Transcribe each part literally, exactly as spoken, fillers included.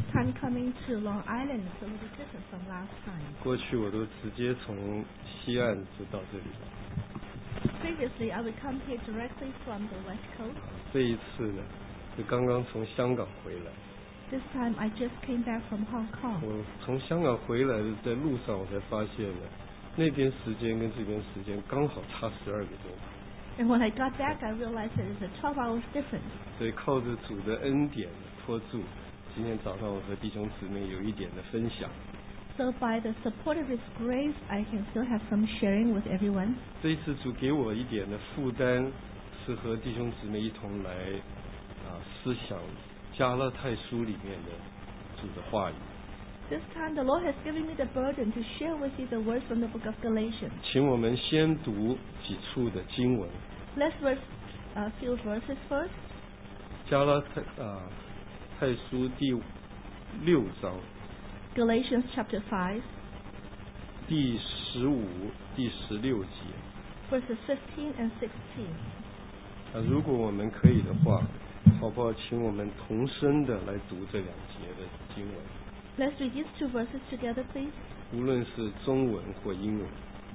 time coming to Long Island is a little different from last time. 过去我都直接从西岸就到这里了。 Previously, I would come here directly from the west coast. 这一次呢，是刚刚从香港回来。 This time, I just came back from Hong Kong. 我从香港回来的，在路上我才发现呢，那边时间跟这边时间刚好差十二个钟。 And when I got back, I realized that it's a twelve hours difference. 所以靠着主的恩典托住，今天早上我和弟兄姊妹有一点的分享。 So by the support of His grace, I can still have some sharing with everyone. 这一次主给我一点的负担，是和弟兄姊妹一同来啊思想加拉太书里面的主的话语。 This time, the Lord has given me the burden to share with you the words from the book of Galatians. 请我们先读几处的经文。 Let's read a few verses first. 加拉太啊太书第六章。 Galatians chapter five. 第十五、第十六节。 Verses fifteen and sixteen. 啊，如果我们可以的话，好不好？请我们同声的来读这两节的经文。 Let's read these two verses together, please. 无论是中文或英文。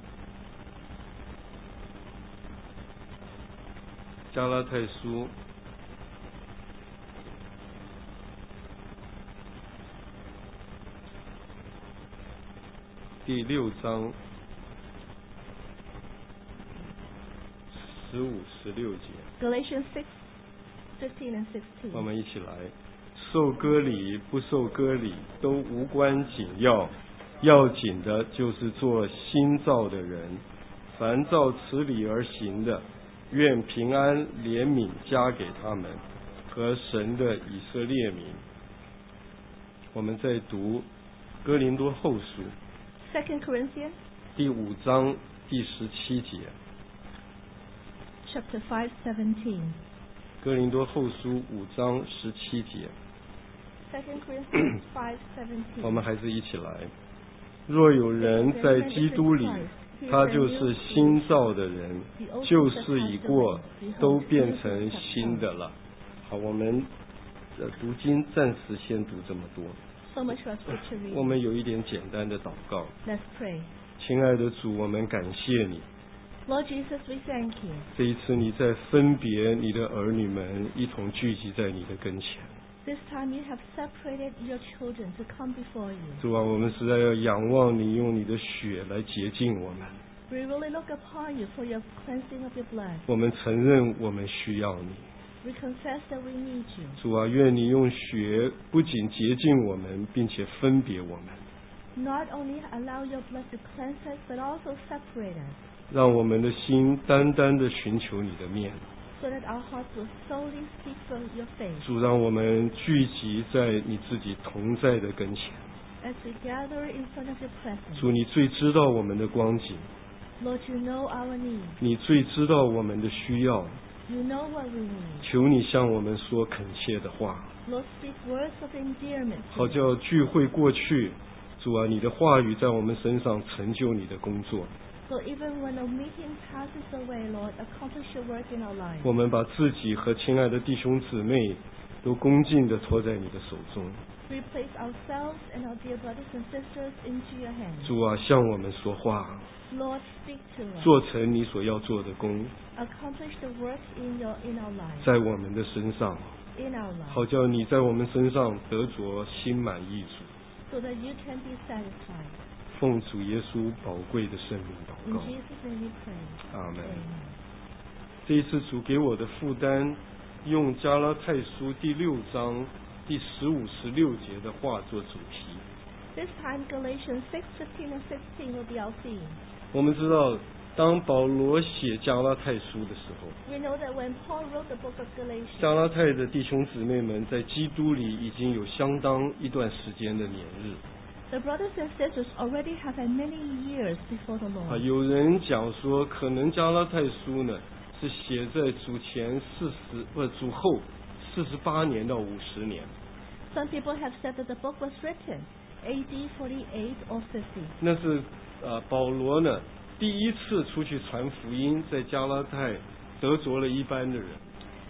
加拉太书第六章十五、十六节。 Galatians six, fifteen and sixteen. 我们一起来。受割礼不受割礼都无关紧要，要紧的就是做新造的人。凡照此理而行的，愿平安怜悯加给他们和神的以色列民。我们在读哥林多后书 Second Corinthians 第五章第十七节。 Chapter five, seventeen. 哥林多后书五章十七节。 Second Corinthians five, seventeen. 我们还是一起来。若有人在基督里，他就是新造的人，旧事已过，都变成新的了。好，我们呃读经暂时先读这么多。 So much for scripture reading. 我们有一点简单的祷告。 Let's pray. 亲爱的主，我们感谢你。 Lord Jesus, we thank you. 这一次你在分别你的儿女们一同聚集在你的跟前。 This time you have separated your children to come before you. 主啊，我们实在要仰望你，用你的血来洁净我们。 We really look upon you for your cleansing of your blood. 我们承认我们需要你。 We confess that we need you. 主啊，愿你用血不仅洁净我们，并且分别我们。 Not only allow your blood to cleanse us, but also separate us. 让我们的心单单的寻求你的面。 So that our hearts will solely seek for your face. 主，让我们聚集在你自己同在的跟前。 As we gather in front of your presence. 主，你最知道我们的光景。 Lord, you know our needs. 你最知道我们的需要。 You know what we need. 求你向我们说恳切的话。 Lord, speak words of endearment. 好叫聚会过去，主啊，你的话语在我们身上成就你的工作。 So even when a meeting passes away, Lord, accomplish your work in our lives. 我们把自己和亲爱的弟兄姊妹都恭敬地托在你的手中。 We place ourselves and our dear brothers and sisters into your hands. 主啊，向我们说话。 Lord, speak to us. 做成你所要做的工。 Accomplish the work in your in our lives. 在我们的身上。 In our lives. 好叫你在我们身上得着心满意足。 So that you can be satisfied. 奉主耶稣宝贵的圣名祷告。 In Jesus' name we pray. 阿门。 Amen. 这一次主给我的负担，用加拉太书第六章第十五、十六节的话做主题。 This time Galatians six, fifteen and sixteen will be our theme. 我们知道，当保罗写加拉太书的时候， We know that when Paul wrote the book of Galatians, 加拉太的弟兄姊妹们在基督里已经有相当一段时间的年日。 the brothers and sisters already have had many years before the 啊， Lord. 有人讲说，可能加拉太书呢是写在主前四十不主后四十八年到五十年。 Some people have said that the book was written A D forty-eight or fifty. 那是呃保罗呢第一次出去传福音，在加拉太得着了一般的人。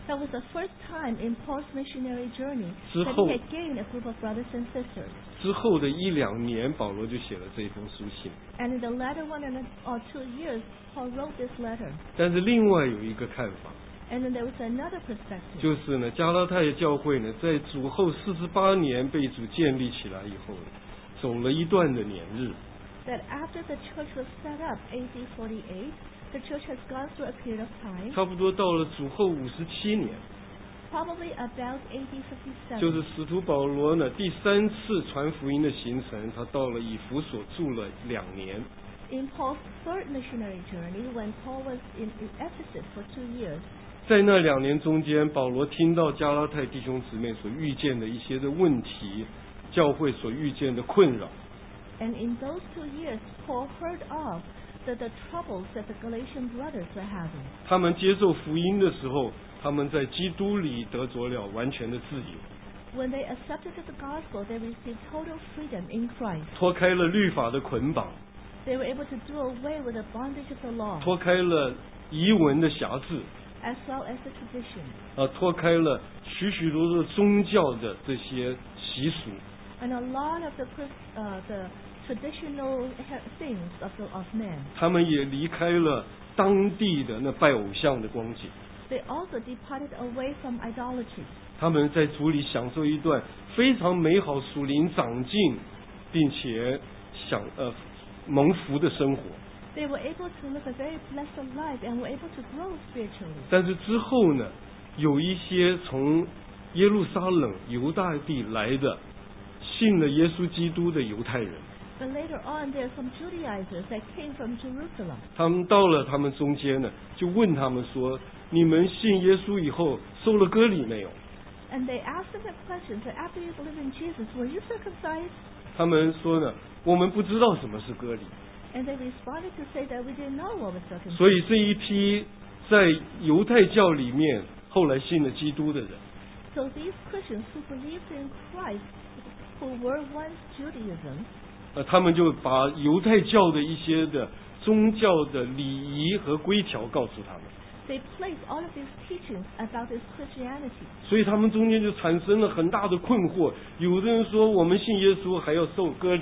That was the first time in Paul's missionary journey 之 that 后 he had gained a group of brothers and sisters. 之后的一两年，保罗就写了这封书信。 And in the latter one and or two years, Paul wrote this letter. 但是另外有一个看法， And then there was another perspective. 就是呢，加拉太教会呢，在主后四十八年被主建立起来以后，走了一段的年日。 That after the church was set up, A D forty-eight, the church has gone through a period of time, 差不多到了主后五十七年， probably about A D fifty-seven. 就是使徒保罗呢第三次传福音的行程，他到了以弗所住了两年。 In Paul's third missionary journey, when Paul was in Ephesus for two years, 在那两年中间，保罗听到加拉太弟兄姊妹所遇见的一些的问题，教会所遇见的困扰。 and in those two years, Paul heard of the, the troubles that the Galatian brothers were having. 他们接受福音的时候，他们在基督里得着了完全的自由， When they accepted the gospel, they received total freedom in Christ. 脱开了律法的捆绑， They were able to do away with the bondage of the law, 脱开了遗文的辖制， as well as the tradition, 啊，脱开了许许多多宗教的这些习俗。 and a lot of the Chris- uh, the traditional he- things of the, of men. 他们也离开了当地的那拜偶像的光景， They also departed away from idolatry. 他们在主里享受一段非常美好属灵长进，并且享呃蒙福的生活。 They were able to live a very blessed life and were able to grow spiritually. 但是之后呢，有一些从耶路撒冷犹大地来的信了耶稣基督的犹太人， But later on, there are some Judaizers that came from Jerusalem. 他们到了他们中间呢，就问他们说：“你们信耶稣以后受了割礼没有？” And they asked them the question, so after you believe in Jesus, were you circumcised? 他们说呢：“我们不知道什么是割礼。” And they responded to say that we didn't know what was circumcision. 所以这一批在犹太教里面后来信了基督的人， So these Christians who believed in Christ, who were once Judaism, 呃，他们就把犹太教的一些的宗教的礼仪和规条告诉他们， they placed all of these teachings about this Christianity. 所以他们中间就产生了很大的困惑。有的人说我们信耶稣还要受割礼，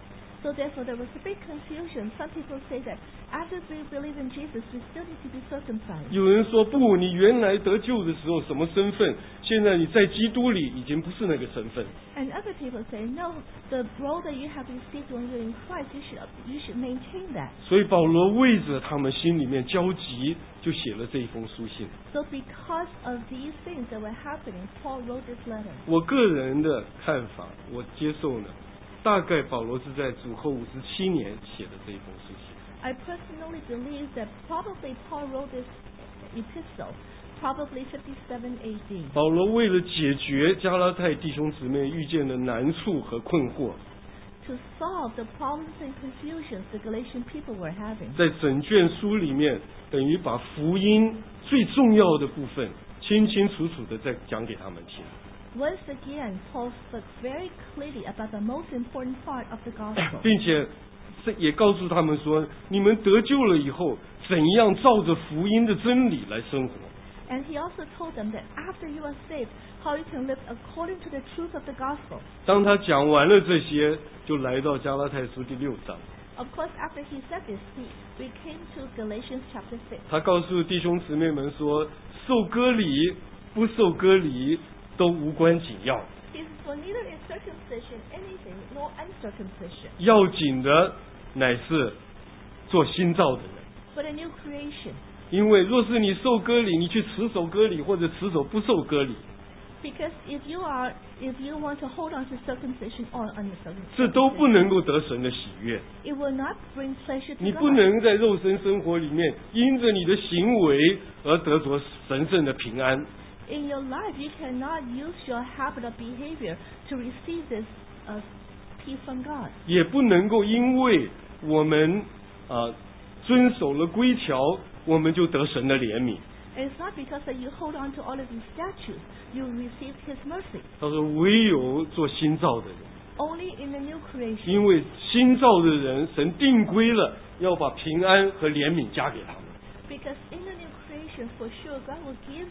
So therefore there was a big confusion. Some people say that after we believe in Jesus, we still need to be circumcised. 有人说不，你原来得救的时候什么身份，现在你在基督里已经不是那个身份。 And other people say, no, the role that you have received when you're in Christ, you should, you should maintain that. 所以保罗为着他们心里面焦急，就写了这一封书信。 So because of these things that were happening, Paul wrote this letter. 我个人的看法，我接受呢，大概保罗是在主后五十七年写的这一封书信。 I personally believe that probably Paul wrote this epistle, probably fifty-seven A D. 保罗为了解决加拉太弟兄姊妹遇见的难处和困惑， To solve the problems and confusions the Galatian people were having. 在整卷书里面，等于把福音最重要的部分清清楚楚的再讲给他们听。 Once again, Paul spoke very clearly about the most important part of the gospel. 并且这也告诉他们说，你们得救了以后，怎样照着福音的真理来生活。 And he also told them that after you are saved, how you can live according to the truth of the gospel. 当他讲完了这些，就来到加拉太书第六章， Of course, after he said this, he, we came to Galatians chapter six. 他告诉弟兄姊妹们说，受割礼不受割礼都无关紧要， He says, for neither is circumcision anything, nor uncircumcision, 要紧的乃是做新造的人。 but a new creation. 因为若是你受割礼，你去持守割礼，或者持守不受割礼， Because if you are, if you want to hold on to circumcision or 这都不 uncircumcision, 能够得神的喜悦。 it will not bring pleasure to 你 God. 不能在肉身生活里面因着你的行为而得着神圣的平安。 In your life, you cannot use your habit of behavior to receive this uh, peace from God. 也不能够因为我们啊遵守了规条，我们就得神的怜悯。 And it's not because that you hold on to all of these statutes, you receive His mercy. 他说，唯有做新造的人， Only in the new creation. 因为新造的人，神定规了要把平安和怜悯加给他们。 Because in the new creation, for sure, God will give you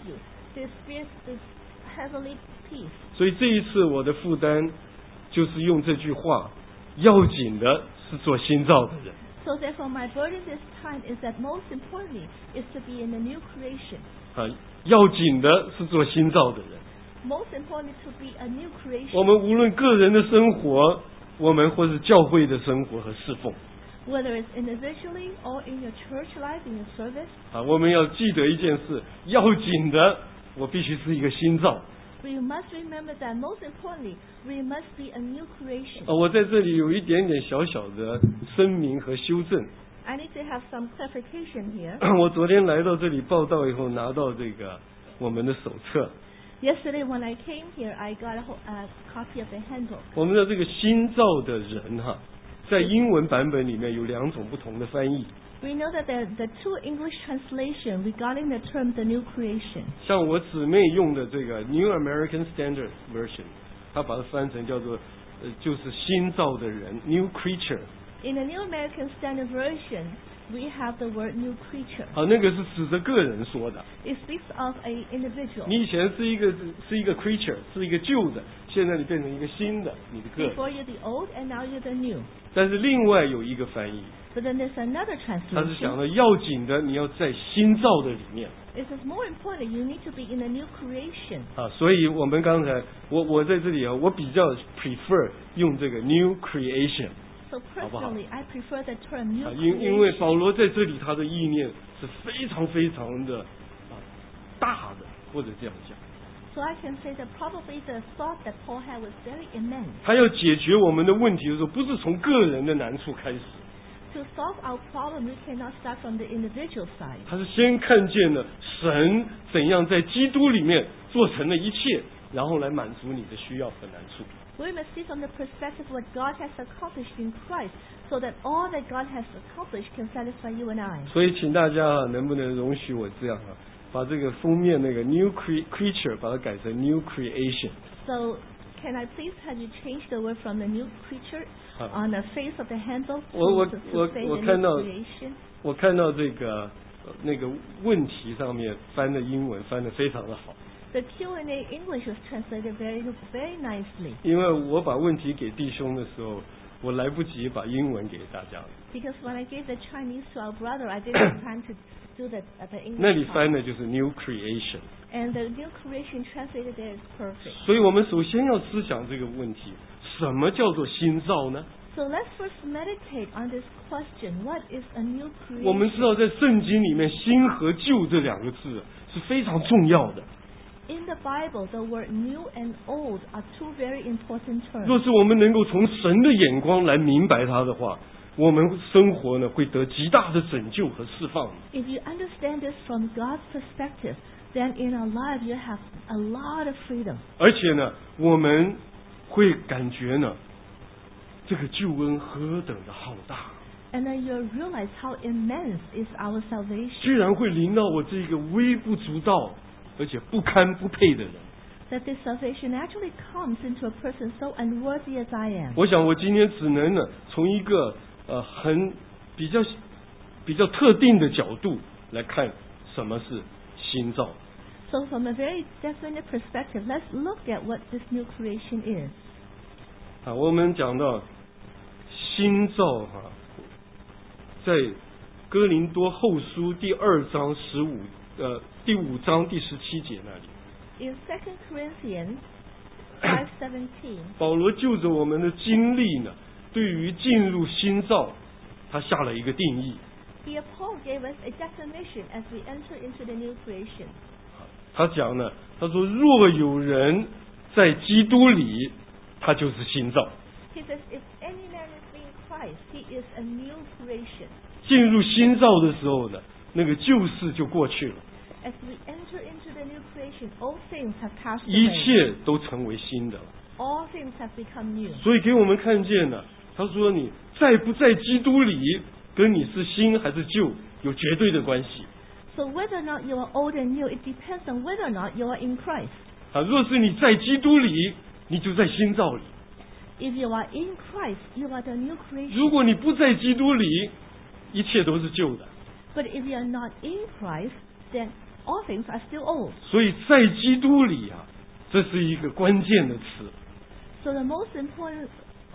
to experience this heavenly peace. 所以这一次我的负担就是用这句话，要紧的是做新造的人。 So therefore, my burden this time is that most importantly is to be in a new creation. 啊，要紧的是做新造的人。 Most importantly, to be a new creation. 我们无论个人的生活，我们或是教会的生活和侍奉， Whether it's individually or in your church life, in your service. 啊，我们要记得一件事，要紧的，我必须是一个新造。 We must remember that most importantly, we must be a new creation. 啊，我在这里有一点点小小的声明和修正。 I need to have some clarification here. 我昨天来到这里报道以后，拿到这个我们的手册。 Yesterday when I came here, I got a, whole- a copy of the handbook. 我们的这个新造的人哈，在英文版本里面有两种不同的翻译。 We know that the, the two English translation regarding the term the new creation. 像我姊妹用的这个 New American Standard Version， 它把它翻成叫做呃，就是新造的人 New Creature。 In the New American Standard Version, we have the word new creature. 好，那个是指着个人说的。 It speaks of a individual. 你以前是一个是一个 creature， 是一个旧的，现在你变成一个新的，你的个人。 Before you're the old and now you're the new. 但是另外有一个翻译， But then there's another 他是想 translation. 的要紧的，你要在新造的里面。 It says more important, you need to be in a new creation. 啊，所以我们刚才我我在这里啊，我比较 prefer 用这个 new creation。 So personally, I prefer the term new 啊，因因为 creation. 保罗在这里他的意念是非常非常的啊大的，或者这样讲， So I can say that probably the thought that Paul had was very immense. 他要解决我们的问题的时候，不是从个人的难处开始， To solve our problem, we cannot start from the individual side. 他是先看见了神怎样在基督里面做成了一切，然后来满足你的需要和难处。 We must see from the perspective what God has accomplished in Christ, so that all that God has accomplished can satisfy you and I. 所以，请大家啊，能不能容许我这样啊，把这个封面那个 new cre creature 把它改成 new creation。 So, can I please have you change the word from the new creature on the face of the handbook to, 我我 to, 我 to say 我 the 看 new 到 creation? 我看到这个呃那个问题上面翻的英文翻的非常的好， The Q and A English was translated very, very nicely. 因为我把问题给弟兄的时候，我来不及把英文给大家， Because when I gave the Chinese to our brother, I didn't have time to do the, uh, the 那里 English 翻 part. 的就是 new creation。 And the new creation translated there is perfect. 所以我们首先要思想这个问题：什么叫做新造呢？ So let's first meditate on this question. What is a new 我们 creation? 知道，在圣经里面，新和旧这两个字是非常重要的。 In the Bible, the word new and old are two very important 若 terms. 是我们能够从神的眼光来明白它的话，我们生活呢会得极大的拯救和释放。 If you understand this from God's perspective, then in our life you have a lot of freedom. 而且呢，我们会感觉呢，这个救恩何等的浩大， And then you'll realize how immense is our salvation. 居然会临到我这个微不足道而且不堪不配的人。 That this salvation actually comes into a person so unworthy as I am. 我想我今天只能呢，从一个呃很比较比较特定的角度来看什么是新造。 So from a very definite perspective, let's look at what this new creation is. 啊，我们讲到新造哈、在哥林多后书第二章十五呃第五章第十七节那里。 In Second Corinthians five seventeen, 保罗就着我们的经历呢，对于进入新造，他下了一个定义。 here Paul gave us a definition as we enter into the new creation. 他讲呢，他说若有人在基督里，他就是新造。 He says, if any man is in Christ, he is a new creation. 进入新造的时候呢，那个旧事就过去了， As we enter into the new creation, all things have passed 一 away. 切都成为新的了。 All things have become new. 所以给我们看见了，他说你在不在基督里，跟你是新还是旧有绝对的关系。 So whether or not you are old and new, it depends on whether or not you are in Christ. 啊，若是你在基督里，你就在新造里； If you are in Christ, you are the new creation. 如果你不在基督里，一切都是旧的。 But if you are not in Christ, then all things are still old. 所以在基督里啊，这是一个关键的词。 So the most important,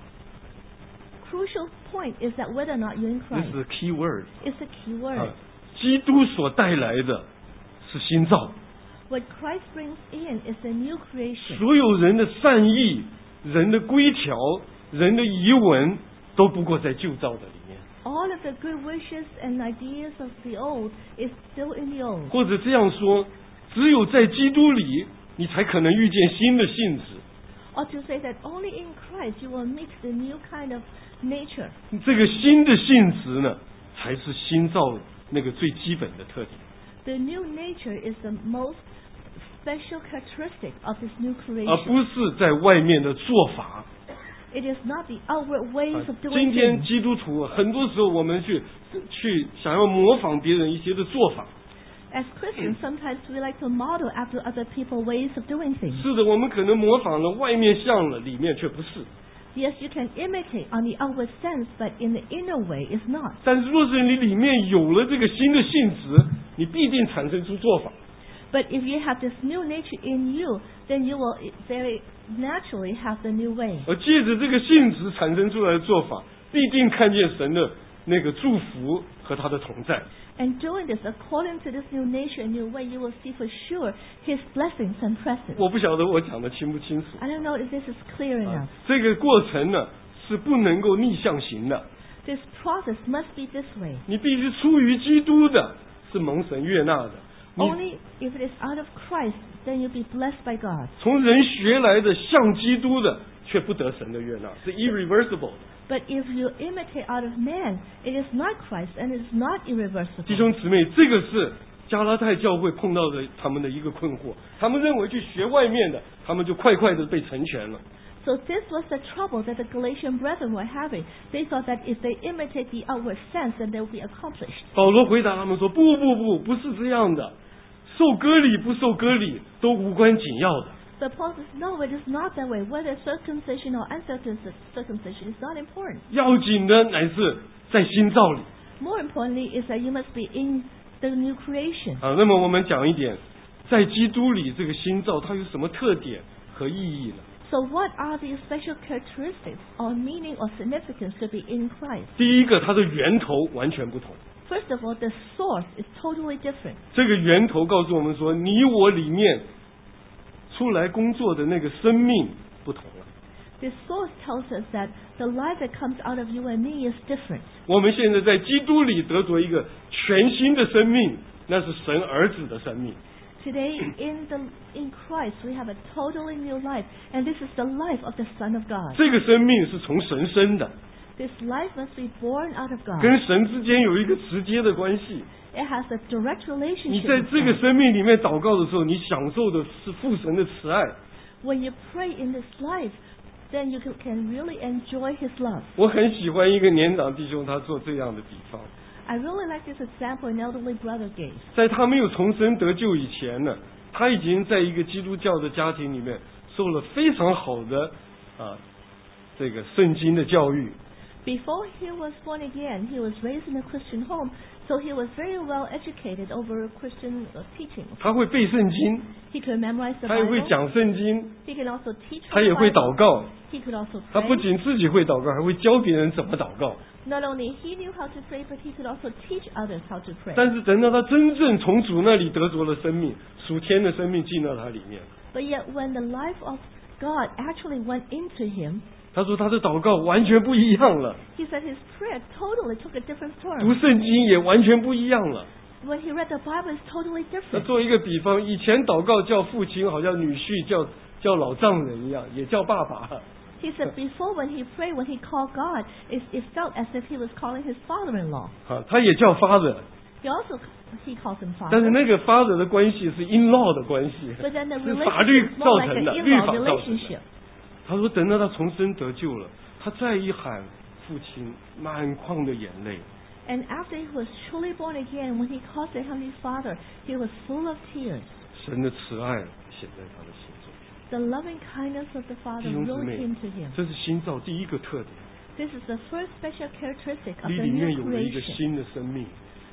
crucial point is that whether or not you're in 这 Christ 是 key word。 is the key word. 啊，基督所带来的是新造， What Christ brings in is a new creation. 所有人的善意、人的规条、人的遗文，都不过在旧造的里面。 All of the good wishes and ideas of the old is still in the old. 或者这样说，只有在基督里，你才可能遇见新的性质。 Or to say that only in Christ you will meet the new kind of nature. 这个新的性质呢，才是新造那个最基本的特点。 The new nature is the most special characteristic of this new 而 creation. 不是在外面的做法。 It is not the outward ways 啊 of 今 doing 天 things. 基督徒很多时候我们去去想要模仿别人一些的做法。 As Christians, sometimes we like to model after other people's ways of doing things. 是的，我们可能模仿了，外面像了，里面却不是。 Yes, you can imitate on the outward sense, but in the inner way, it's not. 但是若是你里面有了这个新的性质，你必定产生出做法。 But if you have this new nature in you, then you will very naturally have the new way. 而借着这个性质产生出来的做法，必定看见神的那个祝福和他的同在。 And doing this according to this new nature and new way, you will see for sure His blessings and presence. 我不晓得我讲的清不清楚。 I don't know if this is clear enough. 这个过程呢是不能够逆向行的， This process must be this way. 你必须出于基督的，是蒙神悦纳的。你 Only if it is out of Christ, then you'll be blessed by God. 从人学来的像基督的，却不得神的悦纳，是 irreversible 的。 But if you imitate out of man, it is not Christ and it is not 弟 irreversible. 兄姊妹，这个是加拉太教会碰到的他们的一个困惑，他们认为去学外面的，他们就快快的被成全了。 So this was the trouble that the Galatian brethren were having. They thought that if they imitate the outward sense, then they will be accomplished. 保罗回答他们说：“不不不，不是这样的，受割礼不受割礼都无关紧要的。 But Paul says, no, it is not that way. Whether circumcision or uncircumcision is not important. 要紧的乃是在新造里。” More importantly is that you must be in the new creation. 啊，那么我们讲一点，在基督里这个新造它有什么特点和意义呢？ So what are the special characteristics or meaning or significance to be in Christ? 第一个，它的源头完全不同。 First of all, the source is totally different. 这个源头告诉我们说，你我里面出来工作的那个生命不同了。 The source tells us that the life that comes out of you and me is different. 我们现在在基督里得着一个全新的生命，那是神儿子的生命。 Today, in the in Christ, we have a totally new life, and this is the life of the Son of God. 这个生命是从神生的， This life must be born out of God. 跟神之间有一个直接的关系。 It has a direct 你 relationship 在 with 这个 God. 生命里面祷告的时候，你享受的是父神的慈爱。 When you pray in this life, then you can, can really enjoy His love. 我很喜欢一个年长弟兄他做这样的比方， I really like this example an elderly brother gave. 在他没有重生得救以前呢，他已经在一个基督教的家庭里面受了非常好的啊这个圣经的教育。 Before he was born again, he was raised in a Christian home, so he was very well educated over Christian uh, teaching. 他会背圣经， He could memorize the 他也会 Bible. 讲圣经， He could also teach 他 from 也 the 会 Bible. 祷告。 He could also 他不 pray. 仅自己会祷告，还会教别人怎么祷告。 Not only he knew how to pray, but he could also teach others how to pray. 但是等到他真正从主那里得着了生命，属天的生命进到他里面， But yet when the life of God actually went into him, 他说他的祷告完全不一样了， he said his prayer totally took a different 读 turn. 圣经也完全不一样了。 When he read the Bible, it's totally 那 different. 做一个比方，以前祷告叫父亲，好像女婿叫叫老丈人一样，也叫爸爸。 He said before when he prayed, when he called God, it, it felt as if he was calling his father-in-law. 啊，他也叫 father， He also he calls him 但是 father. 那个 father 的关系是 in law 的关系， But then the 是法律 relationship is 造 more like 成 an 的，律 in-law 法造成的 relationship.。 他说等到他重生得救了，他再一喊父亲，满眶的眼泪。 And after he was truly born again, when he called the Heavenly Father, he was full of tears. 神的慈爱显在他的心中。 The loving kindness of the Father 弟兄姊 really 妹 came to him. 这是新造第一个特点， This is the first special characteristic of 你 the 里面 new 有了一个 creation. 新的生命，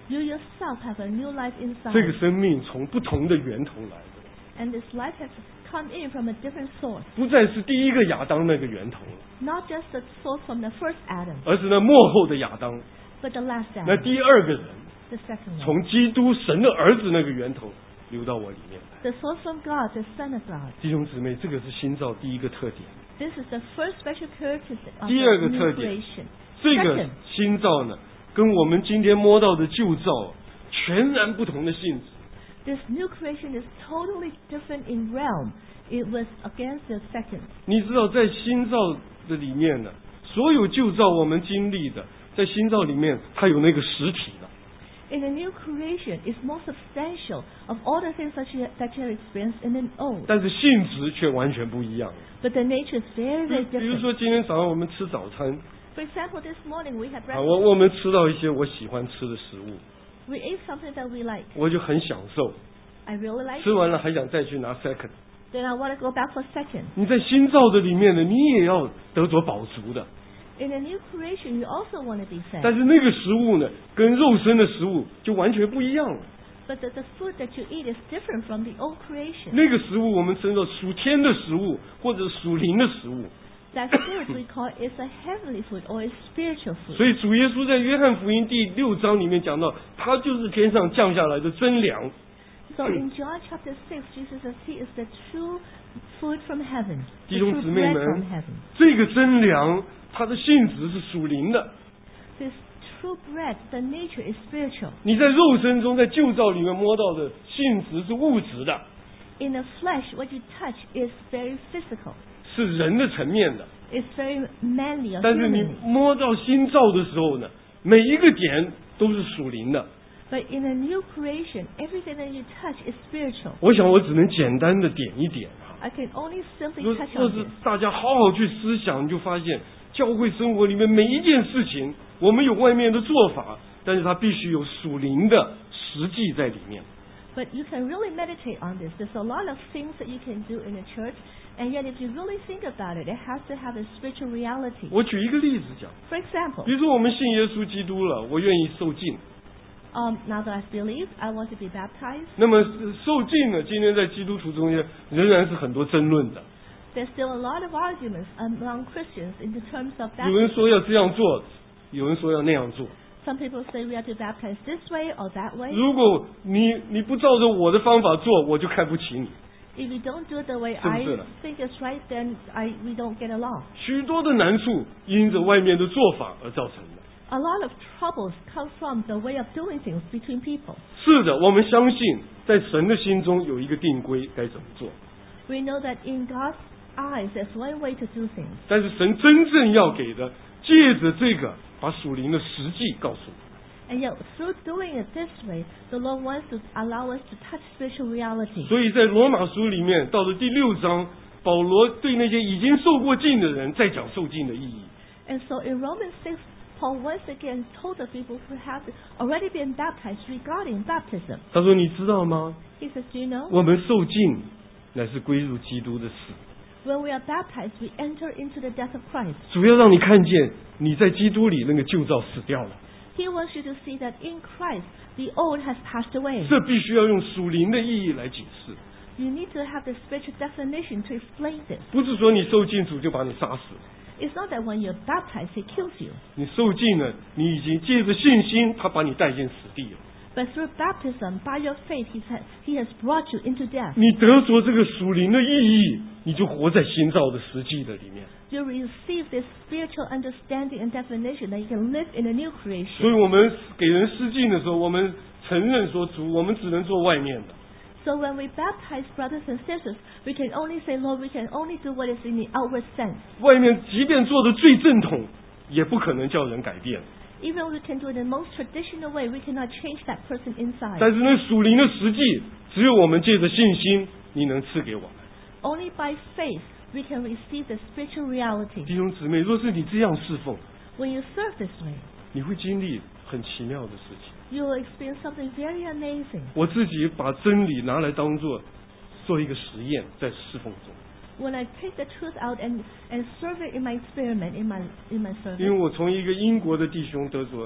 You yourself have a new life inside. 这个生命从不同的源头来的， And this life has come in from a different source. 不再是第一个亚当那个源头了， Not just the source from the first Adam, 而是那幕后的亚当， but the last 那 Adam, 第二个人， the second one. 从基督神的儿子那个源头流到我里面来。 The source from God, the Son of God. 弟兄姊妹，这个是新造第一个特点。 This is the first special characteristic of 第二个 the 特 new 点， creation. 这个 Second, 新造呢，跟我们今天摸到的旧造全然不同的性质。 this new creation is totally different in realm. It was against the second. 你知道，在新造的里面呢，所有旧造我们经历的，在新造里面，它有那个实体的。 In the new creation, it's more substantial of all the things that you, that you have experienced in an old. 但是性质却完全不一样。 But the nature is very, very 比如 different. 说，今天早上我们吃早餐 For example, this morning we had 啊，我 breakfast. 我们吃到一些我喜欢吃的食物， We ate something that we like. 我就很享受， I really like 吃 it. 完了还想再去拿 second。 Then I want to go back for second. 你在新造的里面呢，你也要得着饱足的。 In the new creation, you also want to be 但 fed. 是那个食物呢，跟肉身的食物就完全不一样了。 But the, the food that you eat is different from the old creation. 那个食物我们称作属天的食物，或者属灵的食物。 That food we call is a heavenly food or a spiritual 所 food. 以主耶稣在约翰福音第六章里面讲到，他就是天上降下来的真粮。 So in John chapter six, Jesus says he is the true food from heaven, 弟 the 兄 true 姊妹 bread 们 from heaven. 这个真粮，它的性质是属灵的。 This true bread, the nature is spiritual. 你在肉身中，在旧造里面摸到的性质是物质的， In the flesh, what you touch is very physical. 是人的层面的。 It's very manly or 但是你 humanly. 摸到新造的时候呢，每一个点都是属灵的。 But in a new creation, everything that you touch is spiritual. 我想我只能简单的点一点啊。 I can only simply 若 touch 若 on 是 this. 大家好好去思想，你就发现教会生活里面每一件事情，我们有外面的做法，但是它必须有属灵的实际在里面。 But you can really meditate on this. There's a lot of things that you can do in a church, and yet if you really think about it, it has to have a spiritual reality. 我举一个例子讲， For example, 比如说我们信耶稣基督了，我愿意受浸。 um, now that I believe, I want to be baptized. 那么呃受浸呢，今天在基督徒中间仍然是很多争论的。 There's still a lot of arguments among Christians in the terms of 有人 baptism. 说要这样做，有人说要那样做。 Some people say we have to baptize this way or that way. 如果你你不照着我的方法做，我就看不起你。 If you don't do it the way 是不 I 是的？ think is right, then I we don't get along. 许多的难处因着外面的做法而造成的。 A lot of troubles come from the way of doing things between people. 是的，我们相信在神的心中有一个定规该怎么做， We know that in God's eyes, there's one way to do things. 但是神真正要给的，借着这个把属灵的实际告诉我。 And yet, through doing it this way, the Lord wants to allow us to touch spiritual reality. 所以在罗马书里面，到了第六章，保罗对那些已经受过浸的人再讲受浸的意义。 And so in Romans six, Paul once again told the people who have already been baptized regarding baptism. 他说：“你知道吗？ He says, do you know? 我们受浸乃是归入基督的死， When we are baptized, we enter into the death of Christ. 主要让你看见你在基督里那个旧造死掉了。 He wants you to see that in Christ, the old has passed away. 这必须要用属灵的意义来解释， You need to have the spiritual definition to explain this. 不是说你受浸主就把你杀死了。 It's not that when you're baptized, He kills you. 你受浸了，你已经借着信心，他把你带进死地了。 But through baptism, by your faith, He has, he has brought you into death. 你得着这个属灵的意义，你就活在新造的实际的里面。 You receive this spiritual understanding and definition that you can live in a new 所 creation. 以我们给人施浸的时候，我们承认说主，我们只能做外面的。 So when we baptize brothers and sisters, we can only say, Lord, we can only do what is in the outward sense. 外面即便做的最正统，也不可能叫人改变。 Even we can do it in the most traditional way, we cannot change that person inside. 但是那属灵的实际，只有我们借着信心，你能赐给我们。 Only by faith we can receive the spiritual reality. 弟兄姊妹，若是你这样侍奉， When you serve this way, 你会经历很奇妙的事情。 you will experience something very amazing. 我自己把真理拿来当做做一个实验，在侍奉中。 When I take the truth out and, and serve it in my experiment, in my, in my 因为 service, 我从一个英国的弟兄得着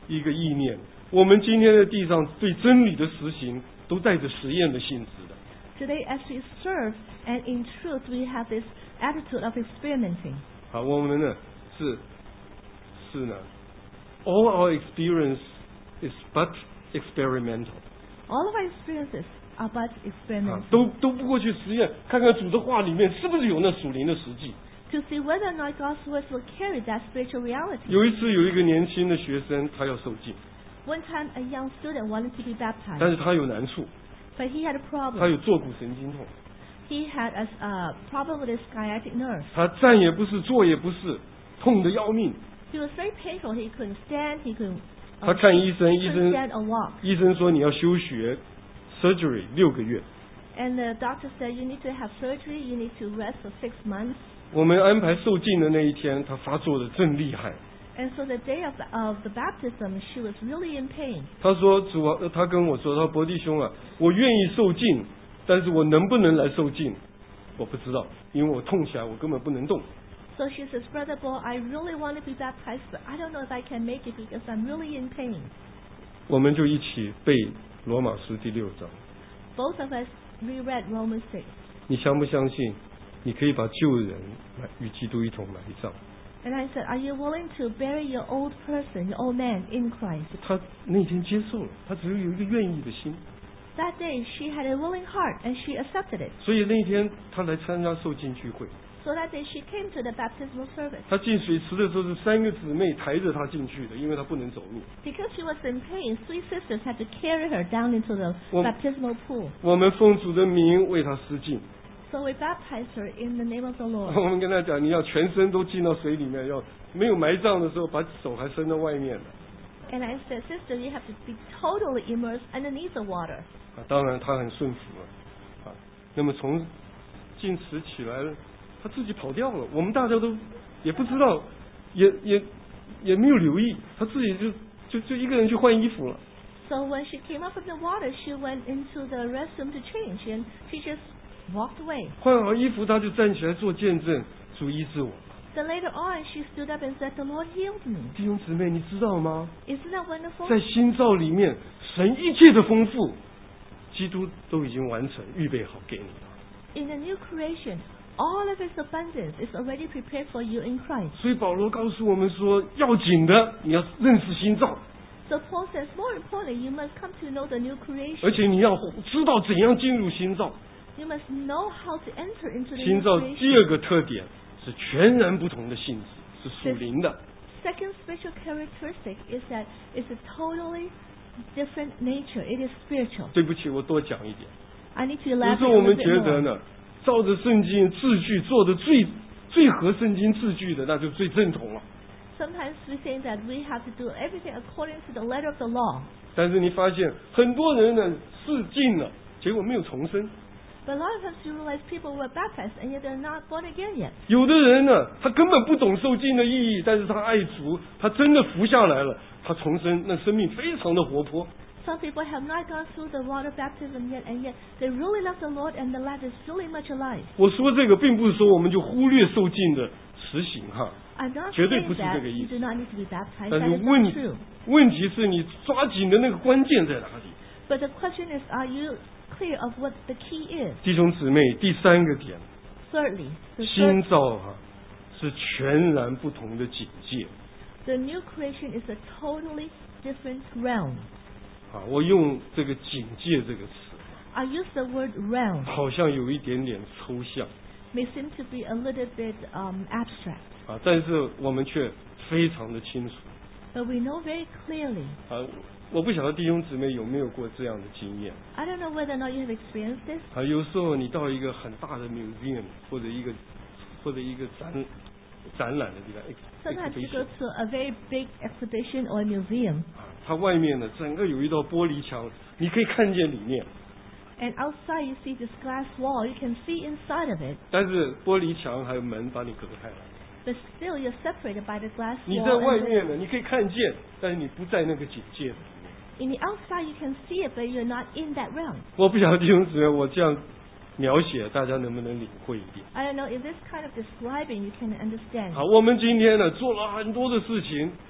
一个意念。我们今天在地上对真理的实行，都带着实验的性质的。 Today, as we serve, and in truth, we have this attitude of experimenting. 好，我们呢是是呢 ，all our experience is but experimental. All of our experiences are but 啊 experimental. 都都不过去实验，看看主的话里面是不是有那属灵的实际。 To see whether or not God's words will carry that spiritual reality. 有一次有一个年轻的学生，他要受浸， One time, a young student wanted to be 但 baptized, 是他有难处， but he had a 他 problem. 有坐骨神经痛， He had a uh, problem with his sciatic nerve. 他站也不是，坐也不是，痛得要命。 He was very painful. He couldn't stand. He couldn't. 他看医生， he 医 couldn't 生 stand or walk. 医生说你要休学 surgery 六个月。 And the doctor said you need to have surgery. You need to rest for six months. 我们安排受浸的那一天，他发作的正厉害。 And so the day of the, of the baptism, she was really in pain. 他说主啊，他跟我说，他说伯弟兄啊，我愿意受浸，但是我能不能来受浸，我不知道，因为我痛起来我根本不能动。 So she says, Brother Paul, I really want to be baptized, but I don't know if I can make it because I'm really in pain. 我们就一起背罗马书第六章。 Both of us reread Romans six. 你相不相信？你可以把旧人埋与基督一同埋葬。 And I said, are you willing to bury your old person, your old man in Christ? 他那天接受了，他只有有一个愿意的心， That day she had a willing heart and she accepted it. 所以那天他来参加受浸聚会。 So that day she came to the baptismal service. 他进水池的时候是三个姊妹抬着他进去的，因为他不能走路。 Because she was in pain, three sisters had to carry her down into the Well- baptismal pool. 我们奉主的名为他施浸。 So we baptized her in the name of the 我 Lord. 们跟他讲，你要全身都浸到水里面，要没有埋葬的时候，把手还伸到外面的。 And I said, sister, you have to be totally immersed underneath the water. 啊，当然他很顺服了。啊，那么从进池起来了，他自己跑掉了，我们大家都也不知道，也也也没有留意，他自己就就就一个人去换衣服了。 So when she came up from the water, she went into the restroom to change and she just walked away. 换好衣服，他就站起来做见证，主医治我。 Then later on, she stood up and said, the Lord healed me. 弟兄姊妹，你知道吗？ Isn't that wonderful? 在新造里面，神一切的丰富，基督都已经完成，预备好给你了。 In the new creation, all of its abundance is already prepared for you in Christ. 所以保罗告诉我们说，要紧的，你要认识新造， So Paul says, more importantly, you must come to know the new 而 creation. 且你要知道怎样进入新造。 You must know how to enter into the 新 new 造第 creation. 二个特点是全然不同的性质，是属灵的。 Second spiritual characteristic is that it's a totally different nature. It is spiritual. 对不起，我多讲一点。 I need to 有 elaborate 时 a 候我 little 们 bit 觉得 more. 呢，照着圣经字句做的最最合圣经字句的，那就最正统了。 Sometimes we think that we have to do everything according to the letter of the law. 但是你发现很多人呢是进了，结果没有重生。 But a lot of times you realize people were baptized and yet they're not born again yet. 有的人呢，他根本不懂受浸的意义，但是他爱主，他真的服下来了，他重生，那生命非常的活泼。 Some people have not gone through the water baptism yet, and yet they really love the Lord and the life is really much alive. 我说这个并不是说我们就忽略受浸的实行哈， I'm not 绝对 saying 不是这 that 个意 you 思。 do not need to be baptized. 但是 That is 问 not true. 问题是你抓紧的那个关键在哪里？ But the question is, are you clear of what the key is? 弟兄姊妹，第三个点， Thirdly, the, 新 third, 造哈是全然不同的境界 the new creation is a totally different realm. 啊！我用这个境界这个词， I use the word realm. 好像有一点点抽象 May seem to be a little bit um, abstract, 啊，但是我们却非常的清楚 but we know very clearly. 啊！我不晓得弟兄姊妹有没有过这样的经验 I don't know whether or not you have experienced this. 啊？有时候你到一个很大的 museum 或者一个或者一个展展览的地方 Sometimes you exhibition go to a very big exhibition or museum, 啊，它外面呢整个有一道玻璃墙，你可以看见里面， and outside you see this glass wall. You can see inside of it, 但是玻璃墙还有门把你隔开来。 but still you're separated by the glass 你 wall. 在外 and 面呢，你可以看见，但是你不在那个警戒的里面。 the- in the outside you can see it, but you're not in that realm. 我不晓得弟兄姊妹，我这样描写，大家能不能领会一点？ I don't know if this kind of describing you can understand. 好，我们今天呢做了很多的事情，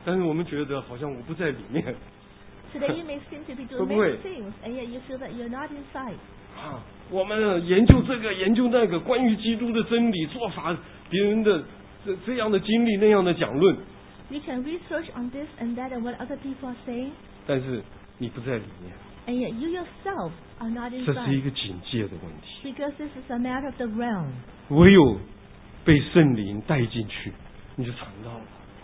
但是我们觉得好像我不在里面。 Today you may seem to be doing 会不会 many things, and yet you feel that you're not inside. 啊，我们研究这个研究那个关于基督的真理做法，别人的这这样的经历那样的讲论， We can research on this and that and what other people are saying, 但是你不在里面， and yet you yourself are not 这是一 inside. 个警戒的问题。 Because this is a matter of the realm. 唯有被圣灵带进去，你就尝到了。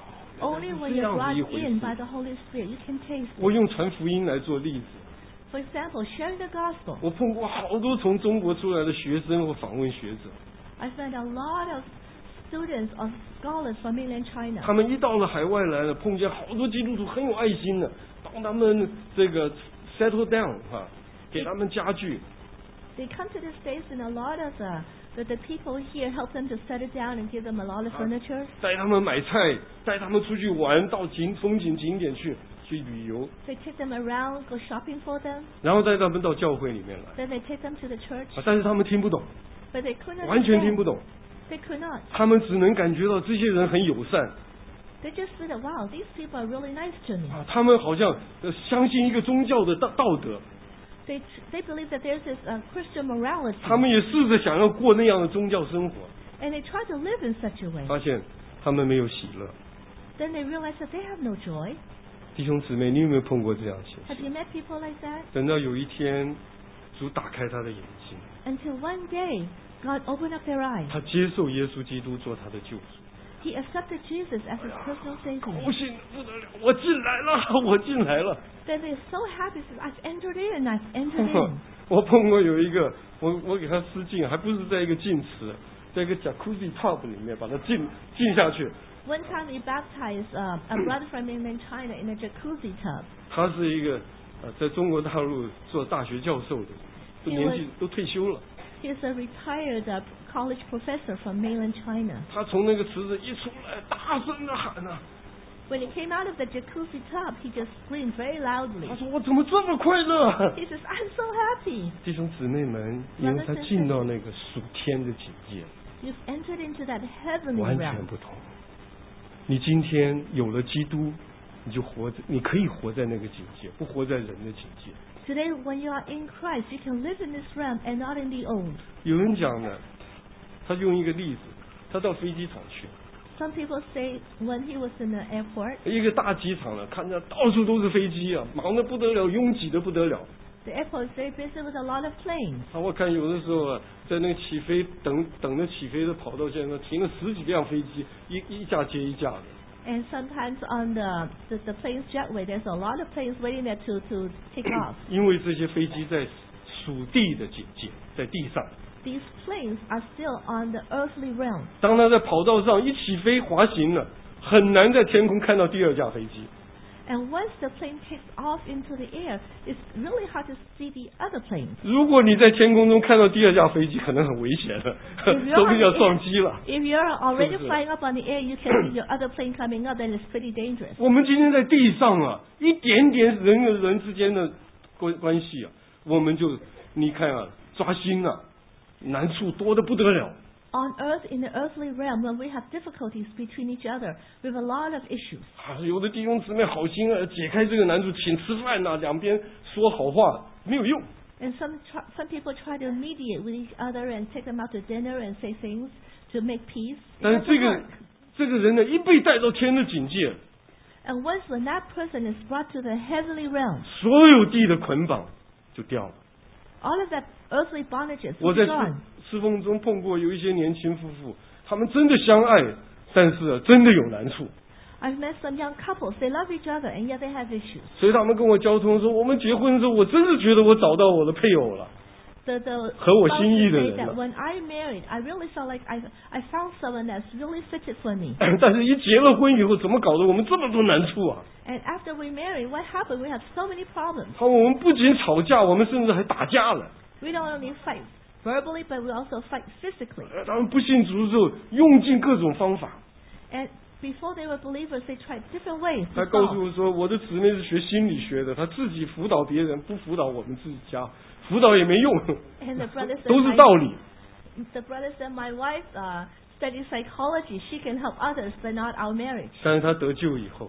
Only when 这 you're 样子 brought 一回 in 事 by the Holy Spirit, you can taste 我 it. 用传福音来做例子， For example, sharing the gospel. 我碰过好多从中国出来的学生或访问学者， I found a lot of students or scholars from mainland 他 China. 们一到了海外来了，碰见好多基督徒很有爱心的，帮他们这个 settle down 哈、给他们家具， They come to the States and a lot of the, the, the people here help them to settle down and give them a lot of furniture. 带他们买菜，带他们出去玩，到景风景景点去去旅游， They take them around, go shopping for them. 然后带他们到教会里面来， Then they take them to the church. 啊但是他们听不懂， But they could not 完全听不 understand. 懂， They could not. 他们只能感觉到这些人很友善。 They just feel that, wow, these people are really nice to me. 啊，他们好像呃相信一个宗教的道道德， They, they believe that there's this uh, Christian morality. 他们也试着想要过那样的宗教生活， And they try to live in such a way. 发现他们没有喜乐。 Then they realize that they have no joy. 弟兄姊妹，你有没有碰过这样的情 Have 形？ you met people like that? 等到有一天，主打开他的眼睛， Until one day, God opened up their eyes. 他接受耶稣基督做他的救主， He accepted Jesus as his personal 高 savior. 兴得不得了，我进来了，我进来了。 Then they're so happy. Says, I've entered in. I've entered in. 我碰过有一个，我我给他施浸，还不是在一个浸池，在一个 jacuzzi tub 里面把他浸浸下去。 One time we baptized uh, a brother from mainland China in a jacuzzi tub. 他是一个呃在中国大陆做大学教授的，都 He 年 was- 纪都退休了。 He's a retired uh, college professor from mainland China. 他从那个池子一出来，大声的喊呐、 When he came out of the jacuzzi tub, he just screamed very loudly. 他说我怎么这么快乐？ He says, I'm so happy. 弟兄姊妹们，因为他进到那个属天的境界， You've entered into that heavenly 完全 realm. 不同。你今天有了基督，你就活在，你可以活在那个境界，不活在人的境界。 Today, when you are in Christ, you can live in this realm and not in the old. 有人讲呢，他用一个例子，他到飞机场去， Some people say when he was in the airport, 一个大机场呢，看着到处都是飞机啊，忙得不得了，拥挤得不得了。 the airport is very busy with a lot of planes. 啊，我看有的时候啊，在那个起飞等等着起飞的跑道线上停了十几辆飞机，一一架接一架的。 And sometimes on the, the, the plane's jetway, there's a lot of planes waiting there to, to take off. 因为这些飞机在属地的境界，在地上。 These planes are still on the earthly realm. 当他在跑道上一起飞滑行了，很难在天空看到第二架飞机。 And once the plane takes off into the air, it's really hard to see the other planes. 如果你在天空中看到第二架飞机，可能很危险了， If 说不定要 you're, 撞击了。 if you're already 是不是？ flying up on the air, you can see your other plane coming up, and it's pretty dangerous. 我们今天在地上啊，一点点人与人之间的关关系啊，我们就你看啊，抓心啊，难处多得不得了。 On earth, in the earthly realm, when we have difficulties between each other, we have a lot of issues. 啊，有的弟兄姊妹好心啊，解开这个难处，请吃饭呐、两边说好话没有用。 And some tr- some people try to mediate with each other and take them out to dinner and say things to make peace. It 但是 doesn't 这个 work. 这个人呢，一被带到天的境界， And once when that person is brought to the heavenly realm, 所有地的捆绑就掉了。 all of that earthly bondages 我 will 在 be gone. 侍侍奉中碰过有一些年轻夫妇，他们真的相爱，但是啊，真的有难处。 I've met some young couples, they love each other, and yet they have issues. 所以他们跟我交通说，我们结婚的时候，我真是觉得我找到我的配偶了。 The, the 合我心意的 spouses 人 say 了。 that when I married, I really felt like I, I found someone that's really fitted for me. 但是，一结了婚以后，怎么搞得我们这么多难处啊？ And after we married, what happened? We have so many problems. 好，我们不仅吵架，我们甚至还打架了。 We don't only fight verbally, but we also fight physically. 呃他们不信主之后，用尽各种方法。 And before they were believers, they tried different ways 他 to 告诉 solve. 我说，我的姊妹是学心理学的，她自己辅导别人，不辅导我们自己家，辅导也没用， And the brother said, 都是 my, 道理。 the brother said, my wife uh, studies psychology. She can help others, but not our marriage. 但是他得救以后，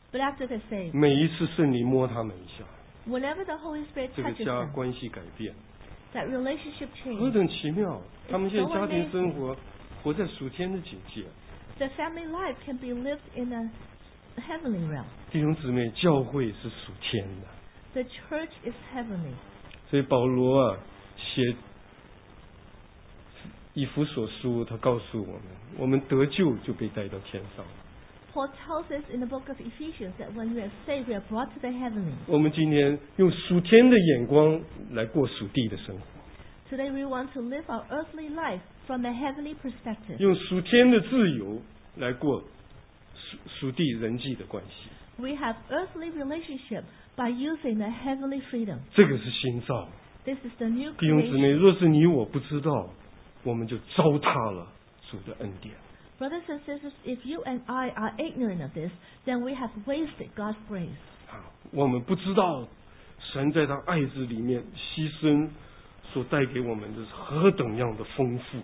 But after they're saved, 每一次圣灵摸他们一下， whenever the Holy Spirit 这个 touches 家 them, 关系改变， that relationship 何 changes. 等奇妙！他们现在家庭生活活在属天的境界。 The family life can be lived in a heavenly realm. 弟兄姊妹，教会是属天的， The church is heavenly. 所以保罗啊写以弗所书，他告诉我们，我们得救就被带到天上。 Paul tells us in the book of Ephesians that when we are saved, we are brought to the heavenly. 我们今天用属天的眼光来过属地的生活， Today we want to live our earthly life from a heavenly perspective. 用属天的自由来过属属地人际的关系。 We have earthly relationship by using the heavenly freedom. 这个是新造。 This is the new 弟兄姊妹， creation. 若是你我不知道，我们就糟蹋了主的恩典。 Brothers and sisters, if you and I are ignorant of this, then we have wasted God's grace. 啊，我们不知道神在他爱子里面牺牲所带给我们的是何等样的丰富。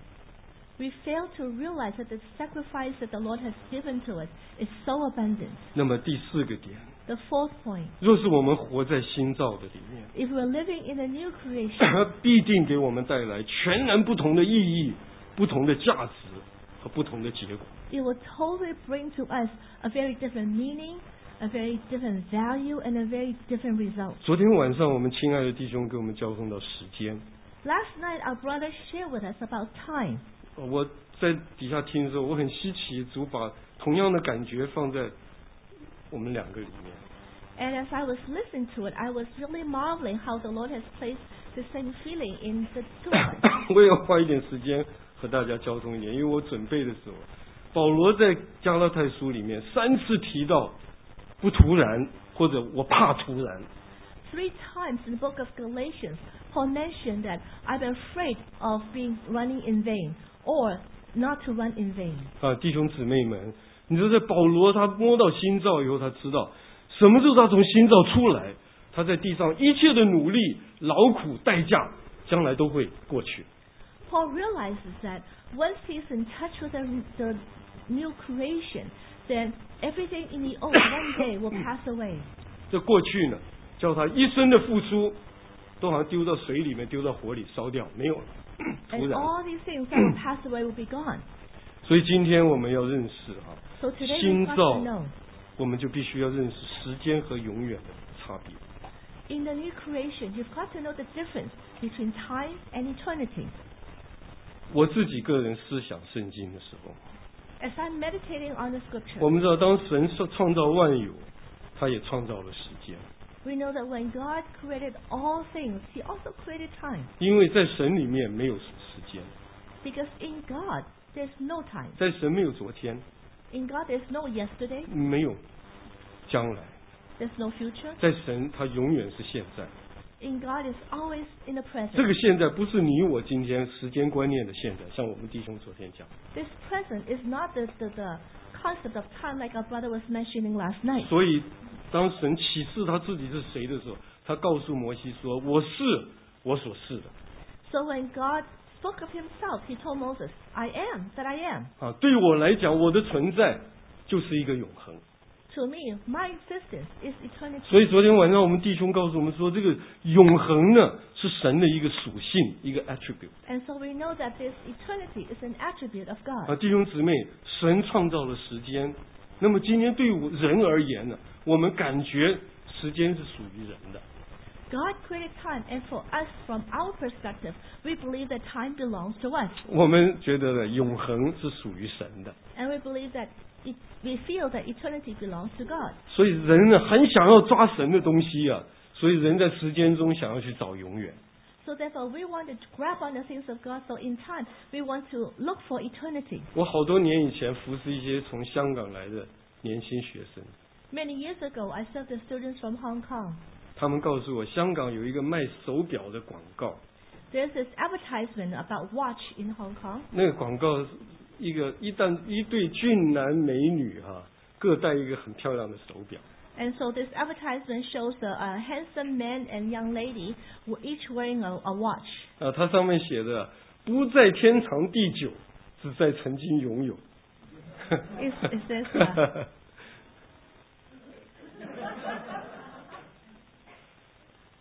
We fail to realize that the sacrifice that the Lord has given to us is so abundant. 那么第四个点， The fourth point, 若是我们活在新造的里面， if we're living in a new creation, 它必定给我们带来全然不同的意义、不同的价值和不同的结果。 it will totally bring to us a very different meaning, a very different value, and a very different result. 昨天晚上，我们亲爱的弟兄给我们交通到时间， Last night, our brother shared with us about time. 我在底下听的时候，我很稀奇，主把同样的感觉放在我们两个里面。 And as I was listening to it, I was really marveling how the Lord has placed the same feeling in the two of us. 我也要花一点时间和大家交通一点，因为我准备的时候，保罗在加拉太书里面三次提到不突然，或者我怕突然。 Three times in the book of Galatians, Paul mentioned that I'm afraid of being running in vain or not to run in vain. 啊，弟兄姊妹们，你说在保罗他摸到新造以后，他知道什么时候他从新造出来，他在地上一切的努力、劳苦、代价，将来都会过去。 Paul realizes that once he's in touch with the, the new creation, then everything in the old one day will pass away. 这过去呢，叫他一生的付出，都好像丢到水里面、丢到火里烧掉，没有了，突 And 然。 all these things that will pass away will be gone. 所以今天我们要认识啊， So today we 新 got 造 to know, 我们就必须要认识时间和永远的差别。 in the new creation, you've got to know the difference between time and eternity. 我自己个人思想圣经的时候， As I'm meditating on the 我 scripture, 们知道，当神创造万有，他也创造了时间， we know that when God created all things, He also created time. 因为在神里面没有时间， Because in God, there's no time. 在神没有昨天， In God, there's no yesterday, 没有将来， there's no future. 在神他永远是现在。 In God, it's always in the 这 present. 个现在不是你我今天时间观念的现在，像我们弟兄昨天讲， This present is not the, the, the concept of time like our brother was mentioning last night. 所以当神启示他自己是谁的时候，他告诉摩西说：“我是我所是的。 So when God spoke of Himself, He told Moses, I am that I am. ” 啊，对我来讲，我的存在就是一个永恒。 To me, my existence is eternity. 所以昨天晚上我们弟兄告诉我们说，这个永恒呢是神的一个属性，一个 attribute。 And so we know that this eternity is an attribute of 啊， God. 弟兄姊妹，神创造了时间，那么今天对我人而言呢，我们感觉时间是属于人的。 God created time, and for us, from our perspective, we believe that time belongs to us. 我们觉得呢，永恒是属于神的， And we believe that it, we feel that eternity belongs to God. 所以人呢很想要抓神的东西啊，所以人在时间中想要去找永远。 So therefore, we want to grab on the things of God. So in time, we want to look for eternity. 我好多年以前服侍一些从香港来的年轻学生， Many years ago, I served the students from Hong Kong. 他们告诉我，香港有一个卖手表的广告， There's this advertisement about watch in Hong Kong. 那个广告是一个一旦一对俊男美女哈、啊，各戴一个很漂亮的手表。 And so this advertisement shows a, a handsome man and young lady were each wearing a, a watch. 啊，它上面写的不在天长地久，只在曾经拥有。 It, it says, uh,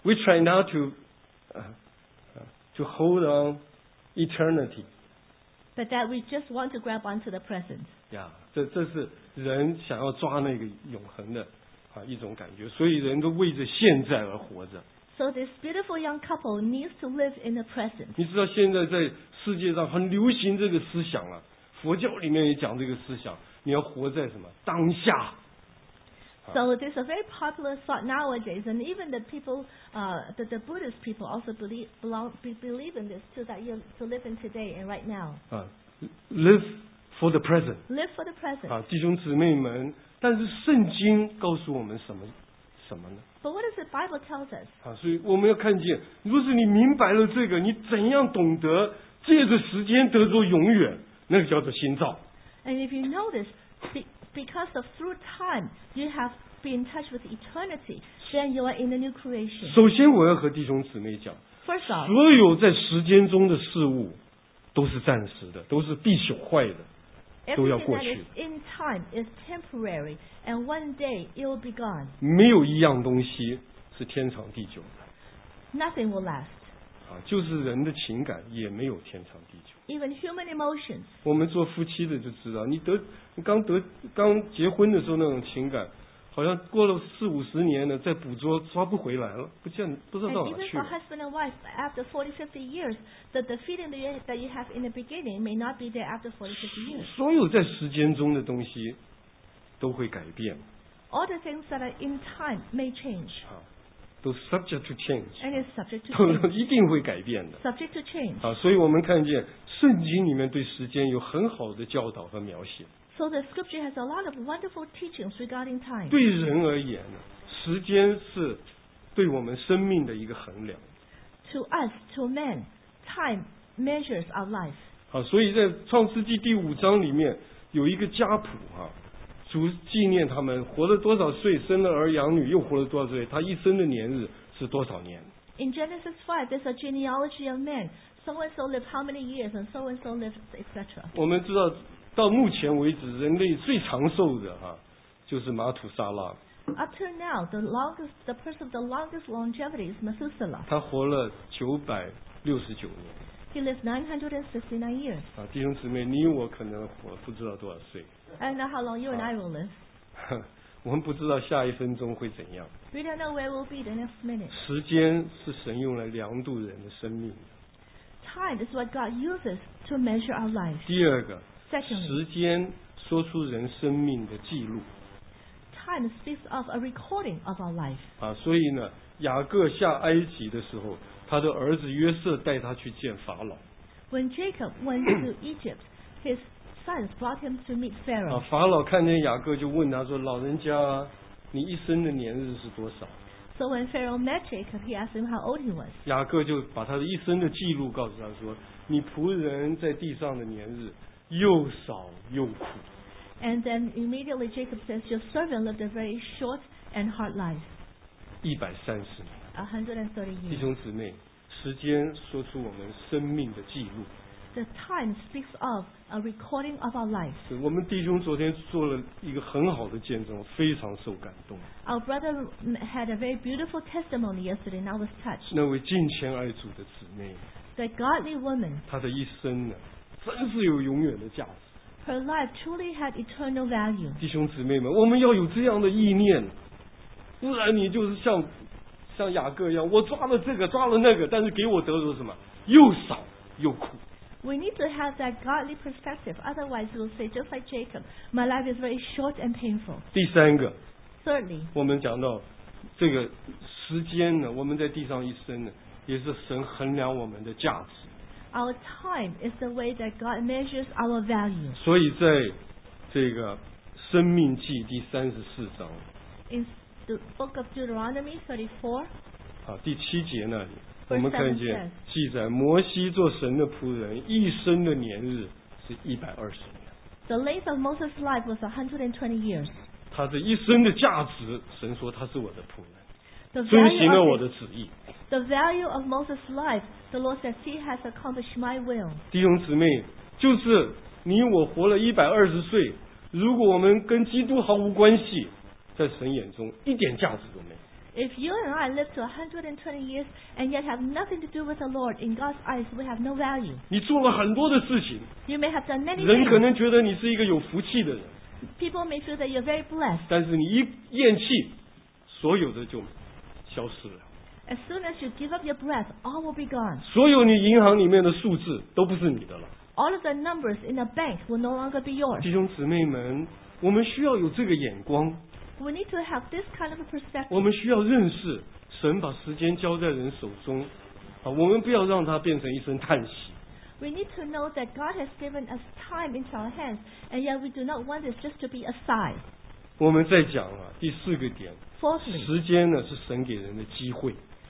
We try not to, uh, to hold on eternity. But that we just want to grab onto the present. 呀，这这是人想要抓那个永恒的啊一种感觉，所以人都为着现在而活着。 So this beautiful young couple needs to live in the present. 你知道现在在世界上很流行这个思想啊，佛教里面也讲这个思想，你要活在什么当下。 So there's a very popular thought nowadays, and even the people, uh, the, the Buddhist people also believe belong, be, believe in this too, that you to live in today and right now. 啊 ，live for the present. Live for the present. 啊，弟兄姊妹们，但是圣经告诉我们什么什么呢？ But what does the Bible tells us? 啊，所以我们要看见，若是你明白了这个，你怎样懂得借着时间得着永远，那个叫做新造。 And if you notice, be, because of through time you have been in touch with eternity, then you are in a new creation. 首先，我要和弟兄姊妹讲， First off, 所有在时间中的事物都是暂时的，都是必朽坏的，都要 everything 过 that 去 is 的。 in time is temporary, and one day it will be gone. 没有一样东西是天长地久的。 Nothing will last. 啊，就是人的情感也没有天长地久。 Even human emotions. 我们做夫妻的就知道，你得你刚得刚结婚的时候那种情感，好像过了四五十年了，再捕捉抓不回来了，不见不知道 And 到哪 even 去 for 了。 husband and wife, after forty, fifty years, that the feeling that you, that you have in the beginning may not be there after forty, fifty years. 所有在时间中的东西都会改变 All the things that are in time may change, 啊，都 subject to change， and is subject to 都 change. 一定会改变的 Subject to change. 啊。所以我们看见圣经里面对时间有很好的教导和描写。 So the scripture has a lot of wonderful teachings regarding time. 对人而言呢，时间是对我们生命的一个衡量。 To us, to men, time measures our life. 好，所以在创世纪第五章里面有一个家谱啊，主纪念他们活了多少岁，生了儿养女，又活了多少岁，他一生的年日是多少年。 In Genesis five, there's a genealogy of men. So and so lived how many years, and so and so lived, et cetera. 我们知道，到目前为止，人类最长寿的啊，就是马土沙拉， Up to now, the longest, the person with the longest longevity is Methuselah. 他活了九百六十九年。 He lived nine hundred sixty-nine years. 啊，弟兄姊妹，你我可能活不知道多少岁， I don't know how long you and I will live. 我们不知道下一分钟会怎样。 We don't know where we'll be the next minute. 时间是神用来量度人的生命的。 Time is what God uses to measure our life. 第二个， Secondly, 时间说出人生命的记录 time speaks of a recording of our life. 啊，所以呢，雅各下埃及的时候，他的儿子约瑟带他去见法老 When Jacob went to Egypt, his sons brought him to meet 啊 Pharaoh. 法老看见雅各就问他说：“老人家啊，你一生的年日是多少？” So when Pharaoh met Jacob, he asked him how old he was. 雅各就把他的一生的记录告诉他说：“你仆人在地上的年日又少又苦。” And then immediately Jacob says, your servant lived a very short and hard life, 一百三十年。 one hundred thirty 弟 years. 兄姊妹，时间说出我们生命的记录。 The time speaks of a recording of our life. 我们弟兄昨天做了一个很好的见证，非常受感动。 Our brother had a very beautiful testimony yesterday, and I was touched. 那位敬虔爱主的姊妹， The godly woman, 她的一生呢，真是有永远的价值。 her life truly had eternal value. 弟兄姊妹们，我们要有这样的意念，不然你就是像像雅各一样，我抓了这个，抓了那个，但是给我得着什么？又少又苦。 We need to have that godly perspective. Otherwise, we'll say, just like Jacob, my life is very short and painful. 第三个， Thirdly, 我们讲到这个时间呢，我们在地上一生呢，也是神衡量我们的价值。 our time is the way that God measures our value. 所以在这个生命记第三十四章 In the book of Deuteronomy thirty-four, 啊第七节那里， Verse 我们看 seven 见 says 记载摩西做神的仆人，一生的年日是一百二十年。 the length of Moses' life was one hundred twenty years. 他这一生的价值，神说他是我的仆人， The 遵 value 行了 of 我 his- 的旨意。 The value of Moses' life, the Lord says, he has accomplished my will. 弟兄姊妹，就是你我活了一百二十岁，如果我们跟基督毫无关系，在神眼中一点价值都没有。 If you and I live to one hundred twenty years and yet have nothing to do with the Lord, in God's eyes we have no value. 你做了很多的事情， You may have done many 人可 things. 能觉得你是一个有福气的人， People may feel that you're very blessed. 但是你一咽气，所有的就消失了。 As soon as you give up your breath, all will be gone. 所有你银行里面的数字都不是你的了。 All of the numbers in a bank will no longer be yours. 弟兄姊妹们，我们需要有这个眼光， We need to have this kind of a 我 perspective. 们需要认识神把时间交在人手中，啊，我们不要让它变成一声叹息。 We need to know that God has given us time into our hands, and yet we do not want this just to be a sigh. 我们再讲啊，第四个点， Fourthly, 时间呢是神给人的机会，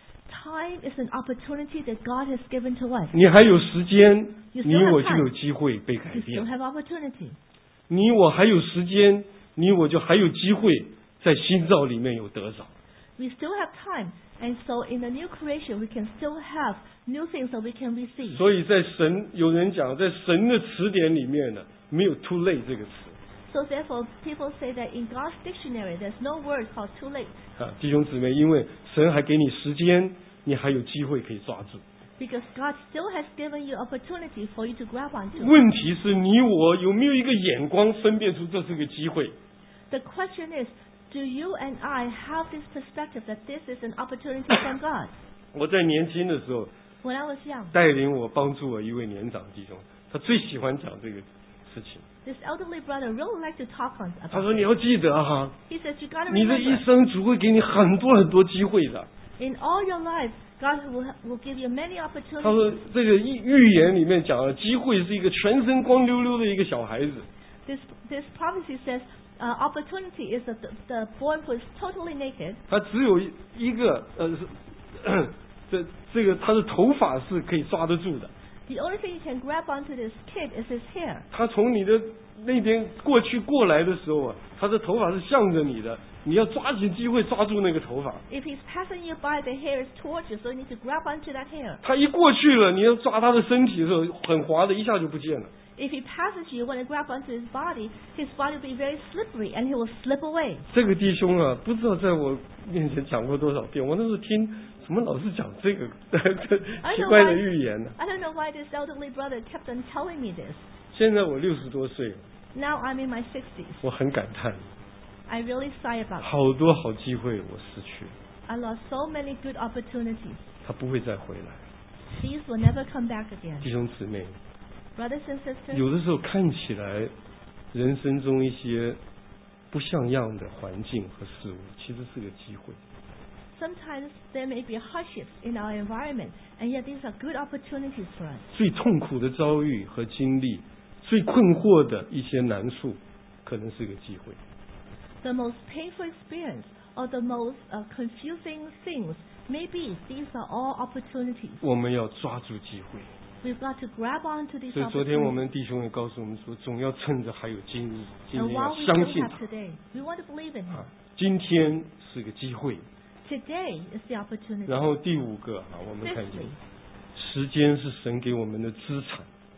time is an opportunity that God has given to us. 你还有时间， You still 你 have 我就 time. 有机会被改 You still 变。 have opportunity. 你我还有时间，你我就还有机会在新造里面有得着。 We still have time, and so in the new creation, we can still have new things that we can receive. 所以在神有人讲，在神的词典里面呢，没有 too late 这个词 So therefore, people say that in God's dictionary, there's no word called too late. 啊，弟兄姊妹，因为神还给你时间，你还有机会可以抓住。 Because God still has given you opportunity for you to grab onto. 问题是你我有没有一个眼光分辨出这是个机会？ The question is, do you and I have this perspective that this is an opportunity from God? 我在年轻的时候 When I was young, 带领我帮助我一位年长弟兄，他最喜欢讲这个事情。 this elderly brother really liked to talk on 他 about 说：“ it. 你要记得哈， He says, you got to 你这一 remember, 生主会给你很多很多机会的。” in all your life, God will, will give you many 他说 opportunities. 这个预预言里面讲了，机会是一个全身光溜溜的一个小孩子， This, this prophecy says, uh, opportunity is that the, the boy who is totally naked. 他只有一个呃，是这这个他的头发是可以抓得住的。 The only thing you can grab onto this kid is his hair. 他从你的那边过去过来的时候啊，他的头发是向着你的，你要抓紧机会抓住那个头发。 If he's passing you by, the hair is towards you, so you need to grab onto that hair. 他一过去了，你要抓他的身体的时候，很滑的，一下就不见了。 If he passes you, when you grab onto his body, his body will be very slippery and he will slip away. 这个弟兄啊，不知道在我面前讲过多少遍，我那时候听怎么老是讲这个奇怪的预言呢、 I don't know why this elderly brother kept on telling me this. 现在我六十多岁了， Now I'm in my sixties. 我很感叹， I really sigh about it. 好多好机会我失去了， I lost so many good opportunities. 他不会再回来。 These will never come back again. 弟兄姊妹， Brothers and sisters, 有的时候看起来人生中一些不像样的环境和事物，其实是个机会。 sometimes there may be hardships in our environment, and yet these are good opportunities for us. 最痛苦的遭遇和经历，最困惑的一些难处，可能是个机会。 The most painful experience or the most uh, confusing things, maybe these are all opportunities. 我们要抓住机会。 We've got to grab onto these 所以昨天我 opportunities. 们弟兄也告诉我们说，总要趁着还有今日，今 And 天要 while we 相 still 信 have 他 today, we want to believe in Him. 啊，今天是个机会。 Today is the opportunity. 然后第五个啊，我们看见 Fifthly, 时间是神给我们的资产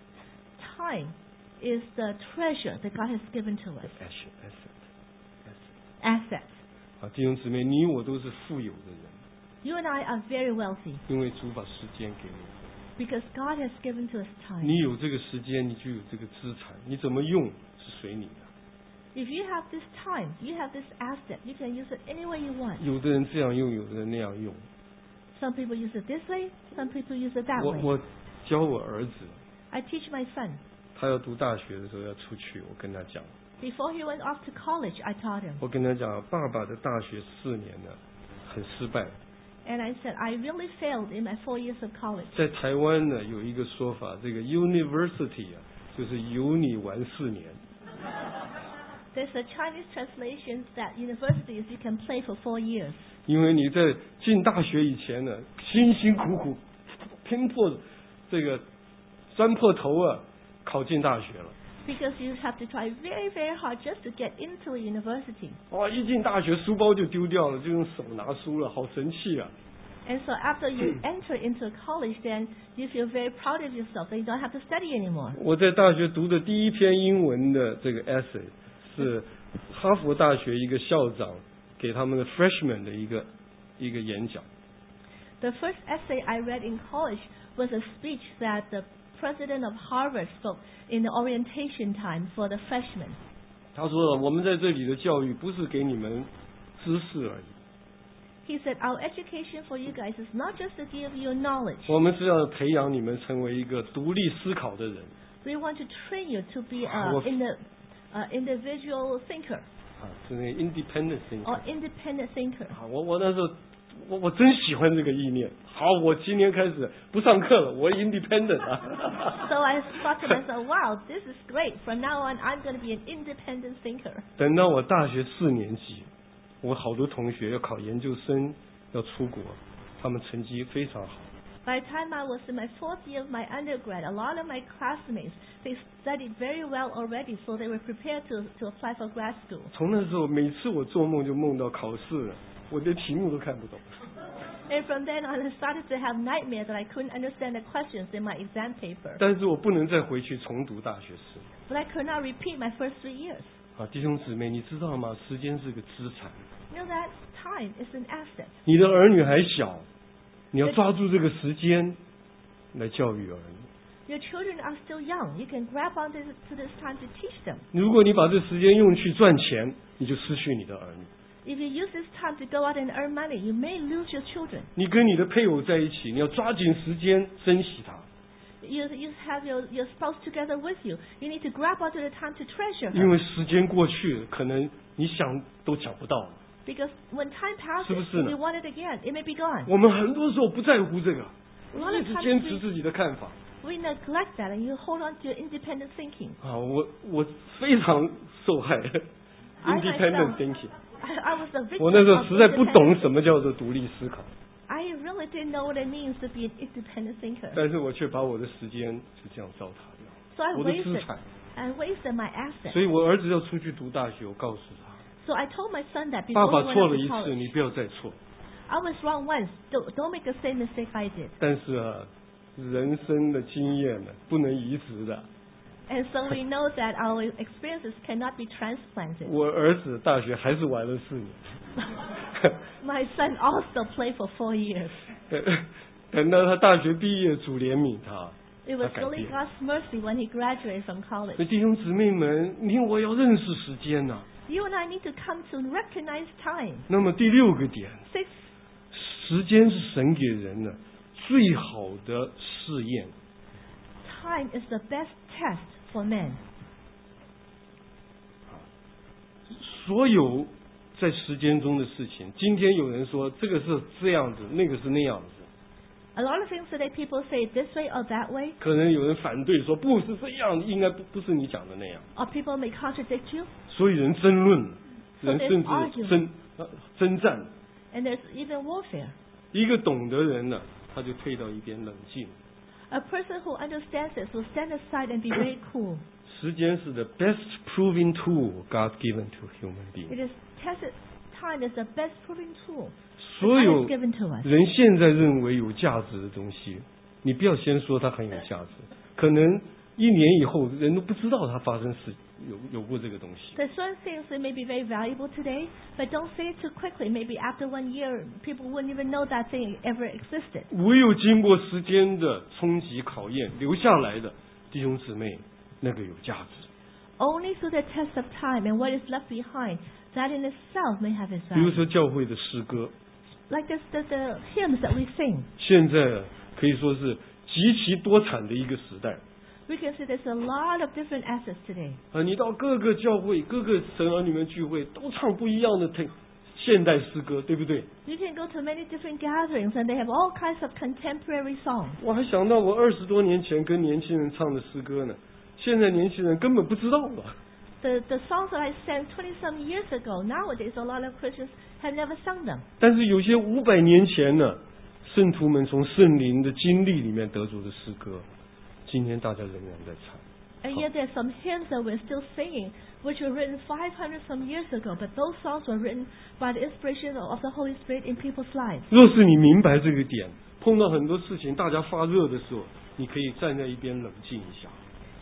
time is the treasure that God has given to us. asset asset Assets. asset 啊，弟兄姊妹，你我都是富有的人， You and I are very wealthy 因为主把时间给你。 because God has given to us time. 你有这个时间，你就有这个资产，你怎么用是随你的。 If you have this time, you have this asset, you can use it any way you want. 有的人这样用，有的人那样用。 Some people use it this way, some people use it that 我 way. 我教我儿子， I teach my son. 他要读大学的时候要出去，我跟他讲， Before he went off to college, I taught him. 我跟他讲，爸爸的大学四年呢很失败。 And I said, I really failed in my four years of college. 在台湾呢有一个说法，这个 university 啊，就是有你玩四年。 There's a Chinese translation that universities you can play for four years. 因为你在进大学以前呢，辛辛苦苦拼破这个钻破头啊，考进大学了。 Because you have to try very, very hard just to get into a university. 哇，一进大学书包就丢掉了，就用手拿书了，好神气啊！ And so after you enter into a college, then you feel very proud of yourself that you don't have to study anymore. 我在大学读的第一篇英文的这个 essay 是哈佛大学一个校长给他们的 freshman 的一个一个演讲。 The first essay I read in college was a speech that the president of Harvard spoke in the orientation time for the freshmen. 他说：“我们在这里的教育不是给你们知识而已。” He said, "Our education for you guys is not just to give you knowledge. 我们是要培养你们成为一个独立思考的人。 We want to train you to be 啊， a 我 in the, uh, individual thinker 啊，是那个 independent thinker。 or independent thinker." 啊，我我那时候我我真喜欢这个意念。好，我今年开始不上课了，我 independent 啊。 So I thought to myself, "Wow, this is great. From now on, I'm going to be an independent thinker." 等到我大学四年级，我好多同学要考研究生，要出国，他们成绩非常好。 By the time I was in my fourth year of my undergrad, a lot of my classmates, they studied very well already, so they were prepared to, to apply for grad school. 从那时候，每次我做梦就梦到考试了，我连题目都看不懂。 And from then on, I started to have nightmares that I couldn't understand the questions in my exam paper. 但是我不能再回去重读大学士。 But I could not repeat my first three years. 啊，弟兄姊妹，你知道吗？时间是个资产。 You know that time is an asset. 你的儿女还小，你要抓住这个时间来教育儿女。 Your children are still young. You can grab onto this, to this time to teach them. 如果你把这时间用去赚钱，你就失去你的儿女。 If you use this time to go out and earn money, you may lose your children. 你跟你的配偶在一起，你要抓紧时间珍惜他。 You, you have your, your spouse together with you. You need to grab onto the time to treasure 因 her. 为时间过去了，可能你想都想不到了。 Because when time passes, 是不是呢？ if you want it again, it may be gone. 我们很多时候不在乎这个， A lot 一 of 直 times 坚持 we, 自己的看法。 we neglect that and you hold on to your independent thinking. 啊，我我非常受害 I ，independent myself- thinking。 I, I was a victim 我那时候 of 实在不懂 independent 什么叫做独立思考， I really didn't know what it means to be an independent thinker. 但是我却把我的时间就这样糟蹋掉， So I 我的 wasted, 资产。 I wasted my assets. 所以我儿子要出去读大学，我告诉他， So I told my son that 爸 before 爸 he went 错 off 了 to 一次， college. 你不要再错。 I was wrong once. Don't, don't make the same mistake I did. 但是啊，人生的经验呢，不能移植的。 And so we know that our experiences cannot be transplanted. 我儿子大学还是玩了四年。 My son also played for four years. 等到他大学毕业，主怜悯他， It 他 was 改 really 变。 God's mercy when he graduated from 所 college. 以弟兄姊妹们，你我要认识时间呐、 You and I need to come to recognize time. 那么第六个点， Six, 时间是神给人的最好的试验。 time is the best test for men. 所有在时间中的事情，今天有人说这个是这样子，那个是那样子， A lot of things today people say this way or that way, 可能有人反对说不是这样，应该不不是你讲的那样， or people may contradict you, 所以人争论， So 人 there's 甚至 argument. 争呃征战。 and there's even warfare. 一个懂得人呢，他就退到一边冷静。 A person who understands this will stand aside and be very cool. 时间是 the best proving tool God given to human being. It is tested. Time is the best proving tool 所 that 有 God has given to us. 人现在认为有价值的东西，你不要先说它很有价值，可能一年以后人都不知道它发生事有有过这个东西。 There's certain things that may be very valuable today, but don't say it too quickly. Maybe after one year, people wouldn't even know that thing ever existed. 唯有经过时间的冲击考验留下来的弟兄姊妹，那个有价值。 Only through the test of time and what is left behind, that in itself may have its 比如 value. 说教会的诗歌， Like this, the, the hymns that we sing. 现在可以说是极其多产的一个时代。 We can see there's a lot of different assets today. 啊，你到各个教会、各个神儿女们聚会，都唱不一样的现现代诗歌，对不对？ You can go to many different gatherings and they have all kinds of contemporary songs. 我还想到我二十多年前跟年轻人唱的诗歌呢，现在年轻人根本不知道了。 The, the songs that I sang twenty some years ago, nowadays a lot of Christians have never sung them. 但是有些五百年前呢，圣徒们从圣灵的经历里面得出的诗歌，今天大家仍然在唱。 And yet there's some hymns that we're still singing, which were written five hundred some years ago, but those songs were written by the inspiration of the Holy Spirit in people's lives. 若是你明白这个点，碰到很多事情大家发热的时候，你可以站在一边冷静一下。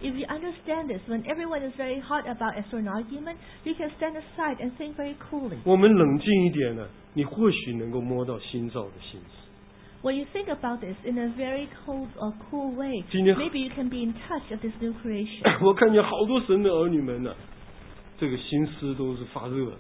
If you understand this, when everyone is very hot about a certain argument, you can stand aside and think very coolly. 我们冷静一点呢，你或许能够摸到新造的心思。 When you think about this in a very cold or cool way, 今天 maybe you can be in touch of this new creation. 我看见好多神的儿女们呢，这个心思都是发热的。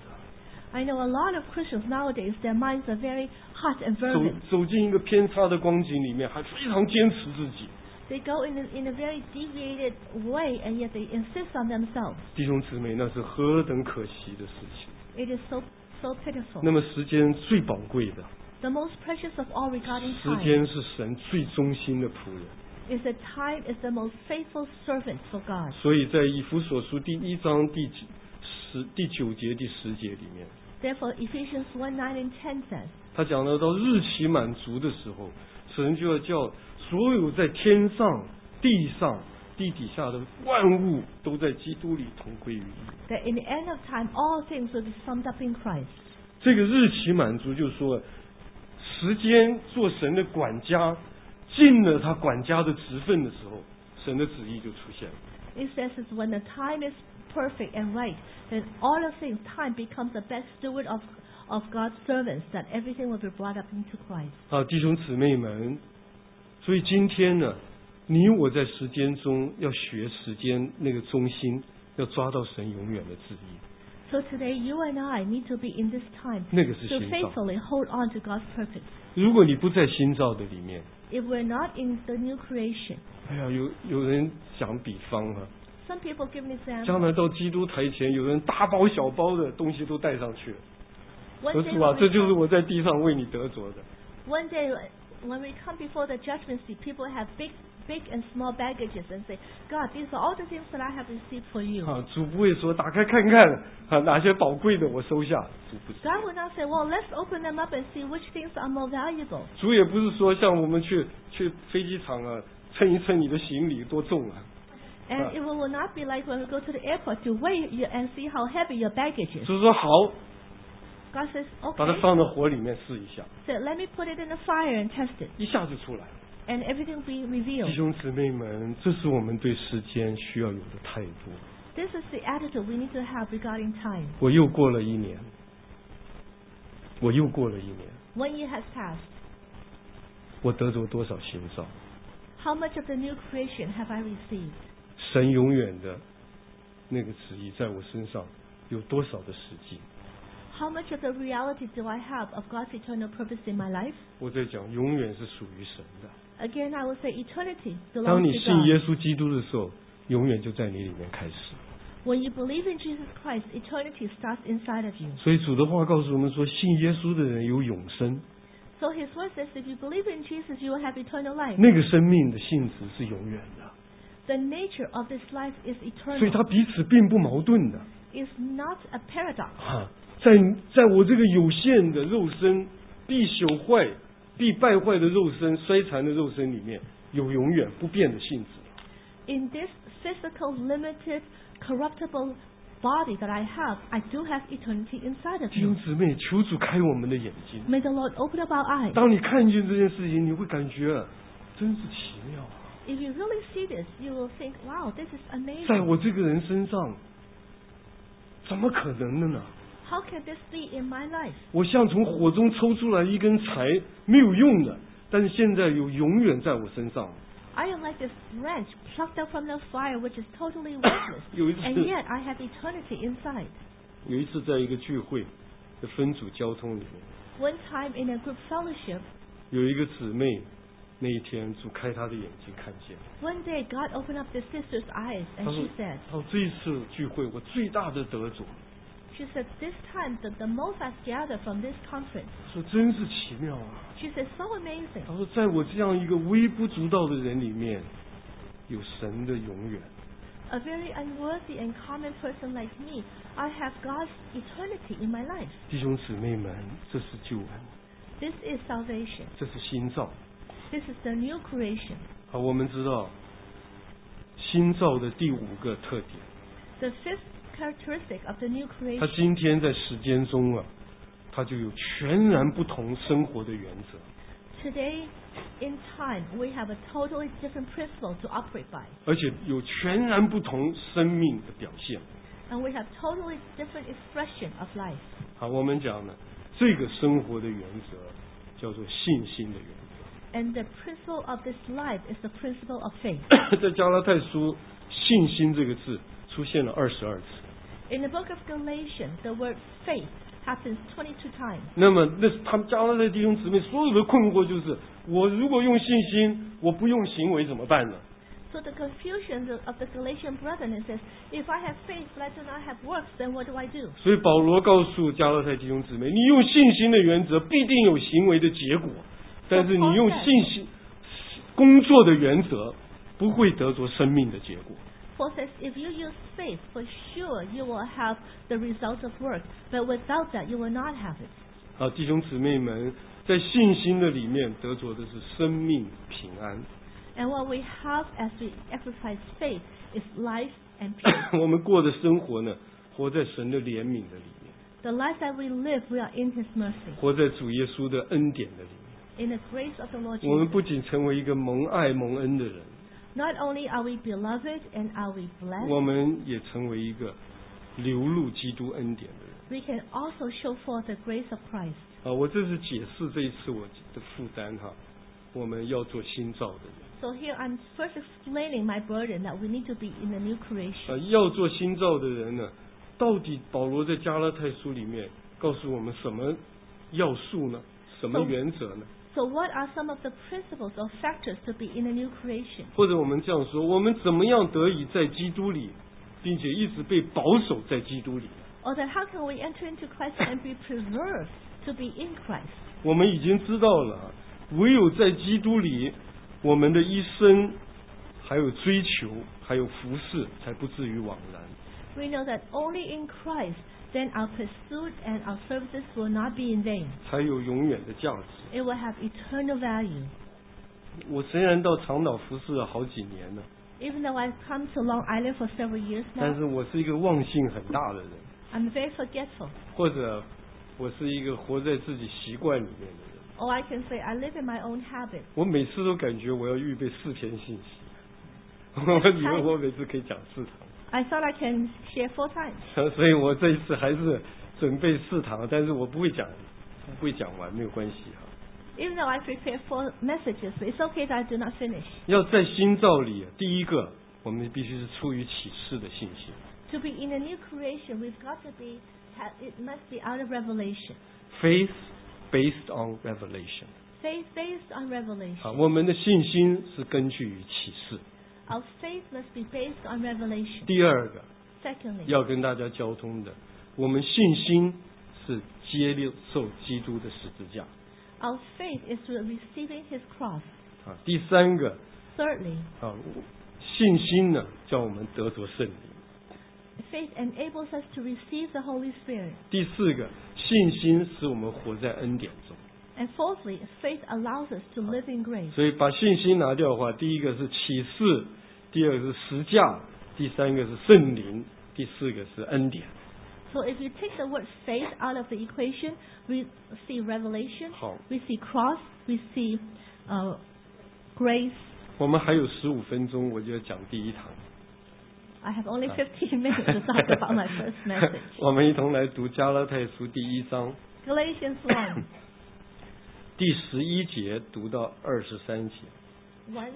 I know a lot of Christians nowadays, their minds are very hot and 走 fervent. 走进一个偏差的光景里面，还非常坚持自己。 They go in a, in a very deviated way, and yet they insist on themselves. 弟兄姊妹，那是何等可惜的事情。 It is so so pitiful. 那么时间最宝贵的， The most precious of all regarding 时 time 间是神最忠心的仆人。 is that time is the most faithful servant for God. 所以在以弗所书第一章第几十第九节第十节里面， Therefore, Ephesians one nine and ten says, 他讲到到日期满足的时候，神就要叫所有在天上、地上、地底下的万物都在基督里同归于一。 that in the end of time, all things will be summed up in Christ. 这个日期满足，就是说，时间做神的管家，尽了他管家的职分的时候，神的旨意就出现了。 It says that when the time is perfect and right, then all of things, time becomes the best steward of, of God's servants, that everything will be brought up into Christ. 啊，弟兄姊妹们，所以今天呢，你我在时间中要学时间那个中心，要抓到神永远的旨意。 So today, you and I need to be in this time 那个是 to 新造。 faithfully hold on to God's purpose. 如果你不在新造的里面， If we're not in the new creation, 哎呀，有有人讲比方啊， some people give an 将 example. 来到基督台前，有人大包小包的东西都带上去了。 One 说 day, 主啊， when 这 we 就是 come, 我在地上为你得着的。 one day when we come before the judgment seat, people have big, big and small baggages and say, God, these are all the things that I have received for you. 啊，主不会说打开看看啊，哪些宝贵的我收下，主不是。 God will not say, well, let's open them up and see which things are more valuable. 主也不是说像我们去去飞机场啊，称一称你的行李多重啊。 And it will not be like when we go to the airport to weigh you and see how heavy your baggage is. 主说好， God says, 把它 okay, 放到火里面试一下， so let me put it in the fire and test it. 一下就出来了。 And everything will be 弟 revealed. 兄姊妹们，这是我们对时间需要有的态度。 This is the attitude we need to have regarding time. 我又过了一年，我又过了一年， One year has passed. 我得着多少新造？ How much of the new creation have I received? 神永远的那个旨意在我身上有多少的实际？ How much of the reality do I have of God's eternal purpose in my life? 我在讲，永远是属于神的。 Again, I will say eternity 当 belongs 你 to 信耶 God. 稣基督的时候，永远就在你里面开始。 When you believe in Jesus Christ, eternity starts inside of you. 所以主的话告诉我们说，信耶稣的人有永生， So His word says, if you believe in Jesus, you will have eternal life. 那个生命的性质是永远的， The nature of this life is 所以它 eternal. 彼此并不矛盾的。 It's not a paradox. 啊，在在我这个有限的肉身、必朽坏、必败坏的肉身、衰残的肉身里面，有永远不变的性质。 In this physical, limited, corruptible body that I have, I do have eternity inside of 弟兄 me. 姊妹，求主开我们的眼睛。 May the Lord open up our eyes. 当你看见这件事情，你会感觉啊，真是奇妙啊！ If you really see this, you will think, wow, this is 在 amazing. 我这个人身上，怎么可能的呢？ How can this be in my life? 我像从火中抽出来一根柴，没有用的，但是现在有永远在我身上。 I am like this branch plucked up from the fire, which is totally worthless. 有一次， And yet I have eternity inside. 有一次在一个聚会的分组交通里面， One time in a group fellowship, 有一个姊妹，那一天主开她的眼睛看见， one day God opened up the sister's eyes 她 and 说 she said,：“ 她说这一次聚会我最大的得着， she said, this time the, the most I've gathered from this conference. 说真是奇妙啊！ She said, so amazing. 她说在我这样一个微不足道的人里面，有神的永远。 A very unworthy and common person like me, I have God's eternity in my life. 弟兄姊妹们，这是救恩， This is salvation. 这是新造。 This is the new creation. 好，我们知道新造的第五个特点， The fifth characteristic of the new 它 creation, 今天在时间中啊，它就有全然不同生活的原则。 today, in time, we have a totally different principle to operate by. 而且有全然不同生命的表现。 And we have totally different expression of life. 好，我们讲呢，这个生活的原则叫做信心的原则。 And the principle of this life is the principle of faith. 在加拉太书，信心这个字出现了二十二次。 In the book of Galatians, the word faith happens twenty-two times. 那么，那他们加拉太弟兄姊妹所有的困惑就是：我如果用信心，我不用行为怎么办呢？ So the confusion of the Galatian brethren is, if I have faith but I do not have works, then what do I do? 所以保罗告诉加拉太弟兄姊妹：你用信心的原则，必定有行为的结果；但是你用信心工作的原则，不会得着生命的结果。 Paul says, if you use faith, for sure you will have the result of work, but without that, you will not have it. 好，弟兄姊妹们，在信心的里面得着的是生命平安。 And what we have as we exercise faith is life and peace. 我们过的生活呢，活在神的怜悯的里面。 The life that we live, we are in His mercy. 活在主耶稣的恩典的里面。 In the grace of the Lord Jesus. 我们不仅成为一个蒙爱蒙恩的人。 Not only are we beloved and are we blessed. 我们也成为一个流露基督恩典的人。 We can also show forth the grace of Christ. 啊，我这是解释这一次我的负担哈。我们要做新造的人。 So here I'm first explaining my burden that we need to be in the new creation. 啊，要做新造的人呢，到底保罗在加拉太书里面告诉我们什么要素呢？什么原则呢？ So what are some of the principles or factors to be in a new creation? 或者我们这样说，我们怎么样得以在基督里，并且一直被保守在基督里？ Or that how can we enter into Christ and be preserved to be in Christ? 我们已经知道了，唯有在基督里，我们的一生还有追求，还有服侍，才不至于枉然。 We know that only in Christ, then our pursuit and our services will not be in vain. 才有永远的价值。 It will have eternal value. 我虽然到长岛服侍了好几年了， Even though I've come to Long Island for several years 但 now, 是我是一个忘性很大的人， I'm very forgetful. 或者我是一个活在自己习惯里面的人。 Or I can say I live in my own habit. 我每次都感觉我要预备四篇信息，我以为我每次可以讲四堂。 I thought I can share four times. 所以我这一次还是准备四堂，但是我不会讲，不会讲完，没有关系哈。 Even though I prepare four messages, it's okay that I do not finish. 要在新造里，第一个我们必须是出于启示的信心。 To be in a new creation, we've got to be, it must be out of revelation. Faith based on revelation. Faith based on revelation. 啊，我们的信心是根据于启示。 Our faith must be based on revelation. 第二个， Secondly, 要跟大家交通的，我们信心是接受基督的十字架。 our faith is receiving His cross. 啊，第三个， Thirdly, 啊，信心呢，叫我们得着圣灵。 faith enables us to receive the Holy Spirit. 第四个，信心使我们活在恩典中。 And fourthly, faith allows us to live in grace. 所以把信心拿掉的话，第一个是启示，第二个是实价，第三个是圣灵，第四个是恩典。 So if you take the word faith out of the equation, we see revelation, 好， we see cross, we see uh, grace. 我们还有十五分钟，我就要讲第一堂。 I have only fifteen minutes to talk about my first message. 我们一同来读加拉太书第一章 Galatians one, 第十一节读到二十三节。 one,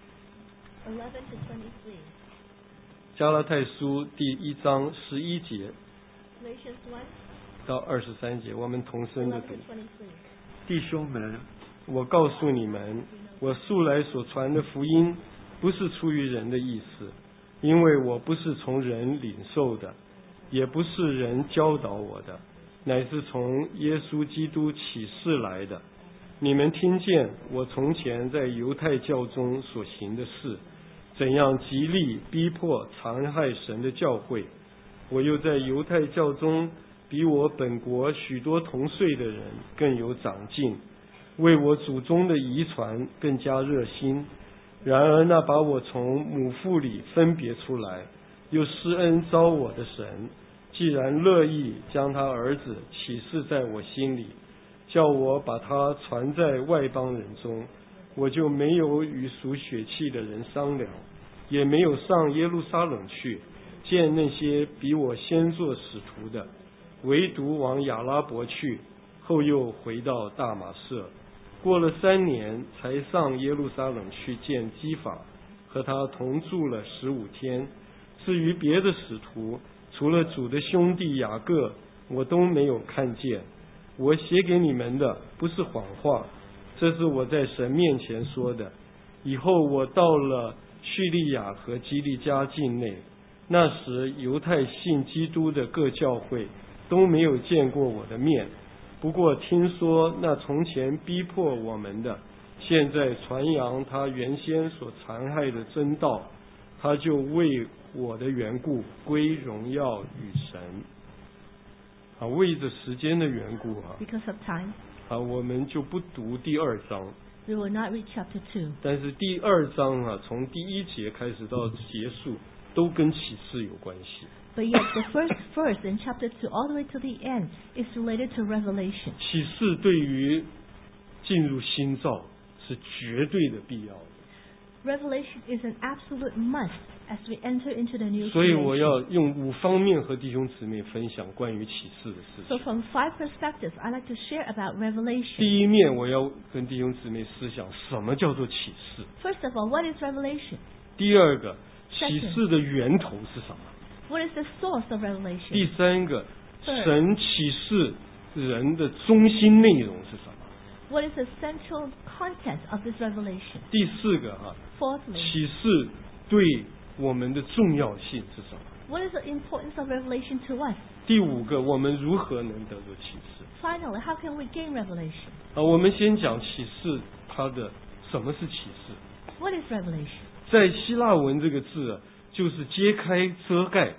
eleven to twenty-three. 加拉太书第一章十一节 Galatians one, 到二十三节，我们同声的 eleven 读。 to twenty-three. 弟兄们，我告诉你们，我素来所传的福音，不是出于人的意思，因为我不是从人领受的，也不是人教导我的，乃是从耶稣基督启示来的。你们听见我从前在犹太教中所行的事，怎样极力逼迫残害神的教会。我又在犹太教中比我本国许多同岁的人更有长进，为我祖宗的遗传更加热心。然而那把我从母腹里分别出来，又施恩召我的神，既然乐意将他儿子启示在我心里， 叫我把它传在外邦人中，我就没有与属血气的人商量，也没有上耶路撒冷去见那些比我先做使徒的，唯独往亚拉伯去，后又回到大马色。过了三年，才上耶路撒冷去见基法，和他同住了十五天。至于别的使徒，除了主的兄弟雅各，我都没有看见。我写给你们的不是谎话，这是我在神面前说的。以后我到了叙利亚和基利家境内，那时犹太信基督的各教会都没有见过我的面。不过听说那从前逼迫我们的，现在传扬他原先所残害的真道，他就为我的缘故归荣耀与神。啊，为着时间的缘故啊 Because of time, 啊，我们就不读第二章。 we will not read chapter two. 但是第二章啊，从第一节开始到结束，都跟启示有关系。 But yet the first verse in chapter two all the way to the end is related to Revelation. 启示对于进入新造是绝对的必要的。 Revelation is an absolute must as we enter into the new 所以我 creation. 要用五方面和弟兄姊妹分享关于启示的事 So 情。 from five perspectives, I'd like to share about Revelation. 第一面，我要跟弟兄姊妹思想什么叫做启示。 First of all, what is Revelation? 第二个，启示的源头是什么？ What is the source of revelation? 第三个， Third. 神启示人的中心内容是什么？ What is the central content of this revelation? 第四个啊， Fourthly, 启示对我们的重要性是什么？ what is the importance of revelation to us? 第五个，我们如何能得着启示？ Finally, how can we gain revelation? 啊，我们先讲启示，它的什么是启示？ What is revelation? 在希腊文这个字啊，就是揭开、遮盖。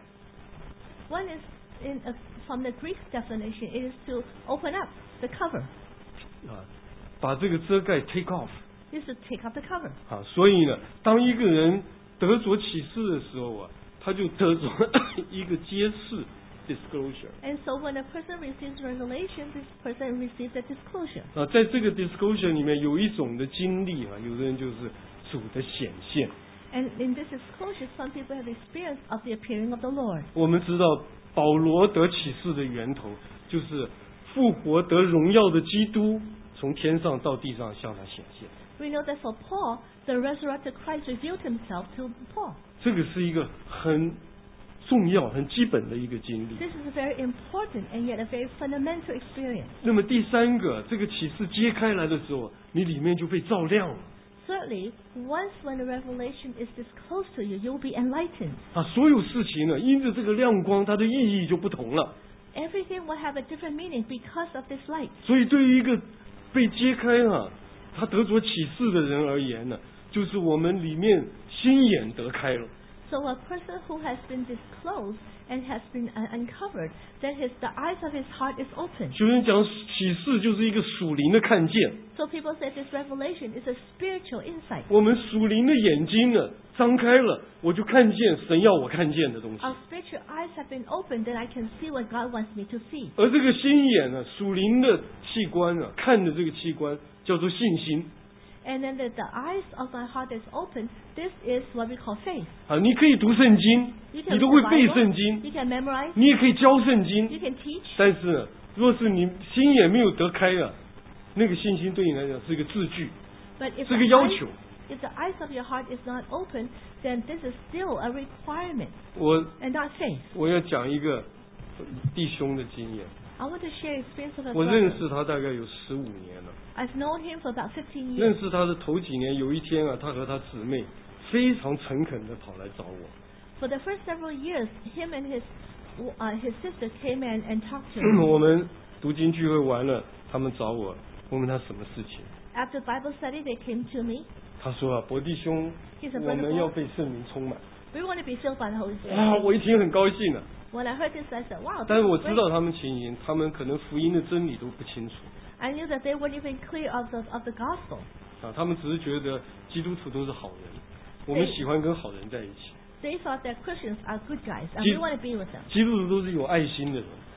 One is in a, from the Greek definition, it is to open up the cover. 啊，把这个遮盖 take off It is to take up the cover. 啊，所以呢，当一个人得着启示的时候啊，他就得着一个揭示 disclosure。 And so when a person receives revelation, this person receives a disclosure. 啊，在这个 disclosure 里面有一种的经历啊，有的人就是主的显现。 And in this disclosure, some people have experience of the appearing of the Lord. 我们知道保罗得启示的源头就是复活得荣耀的基督从天上到地上向他显现。 We know that for Paul, the resurrected Christ revealed himself to Paul. 这个是一个很重要、很基本的一个经历。 This is a very important and yet a very fundamental experience. 那么第三个，这个启示揭开来的时候，你里面就被照亮了 Thirdly, once when the revelation is disclosed to you, you'll be enlightened. 啊！所有事情呢，因着这个亮光，它的意义就不同了。 Everything will have a different meaning because of this light. 所以对于一个被揭开啊，他得着启示的人而言呢，就是我们里面心眼得开了。 So a person who has been disclosed and has been uh, uncovered, then his, the eyes of his heart is open. 有人讲启示就是一个属灵的看见， So people say this revelation is a spiritual insight. 我们属灵的眼睛呢张开了，我就看见神要我看见的东西。 Our spiritual eyes have been opened, then I can see what God wants me to see. 而这个心眼呢，属灵的器官啊，看的这个器官叫做信心 And then the, the eyes of my heart is open. This is what we call faith. 啊。你可以读圣经， You can 你都会 read the 背 Bible, 圣经， you can memorize, 你也可以教圣 you 经， can teach. 但是呢，若是你心眼没有得开啊，那个信心对你来讲是一个字句， But if 是 the, 个要 eyes, 求。 if the eyes of your heart is not open, then this is still a requirement 我 and not faith. 我要讲一个弟兄的经验， I want to share experience of a 我认 brother. 识他大概有十五年了。 I've known him for about fifteen 认 years. 识他的头几年，有一天啊，他和他姊妹非常诚恳的跑来找我。 For the first several years, him and his uh, his sister came in and talked to him. 我们读经聚会完了，他们找我，问问他什么事情。 After Bible study, they came to me. 他说啊，伯弟兄， He's a 我 brother 们要 Paul. 被圣灵充满。 We want to be filled by the Holy 哇， Spirit. 我一听很高兴啊。 When I heard this, I said, "Wow, 但 this 是我 is 知 great." 道他们情形，他们可能福音的真理都不清楚 I knew that they weren't even clear of the of the gospel. 啊，他们只是觉得基督徒都是好人，我们喜欢跟好人在一起。 They thought that Christians are good guys, and 基 we want to be with them. 基督徒都是有爱心的人，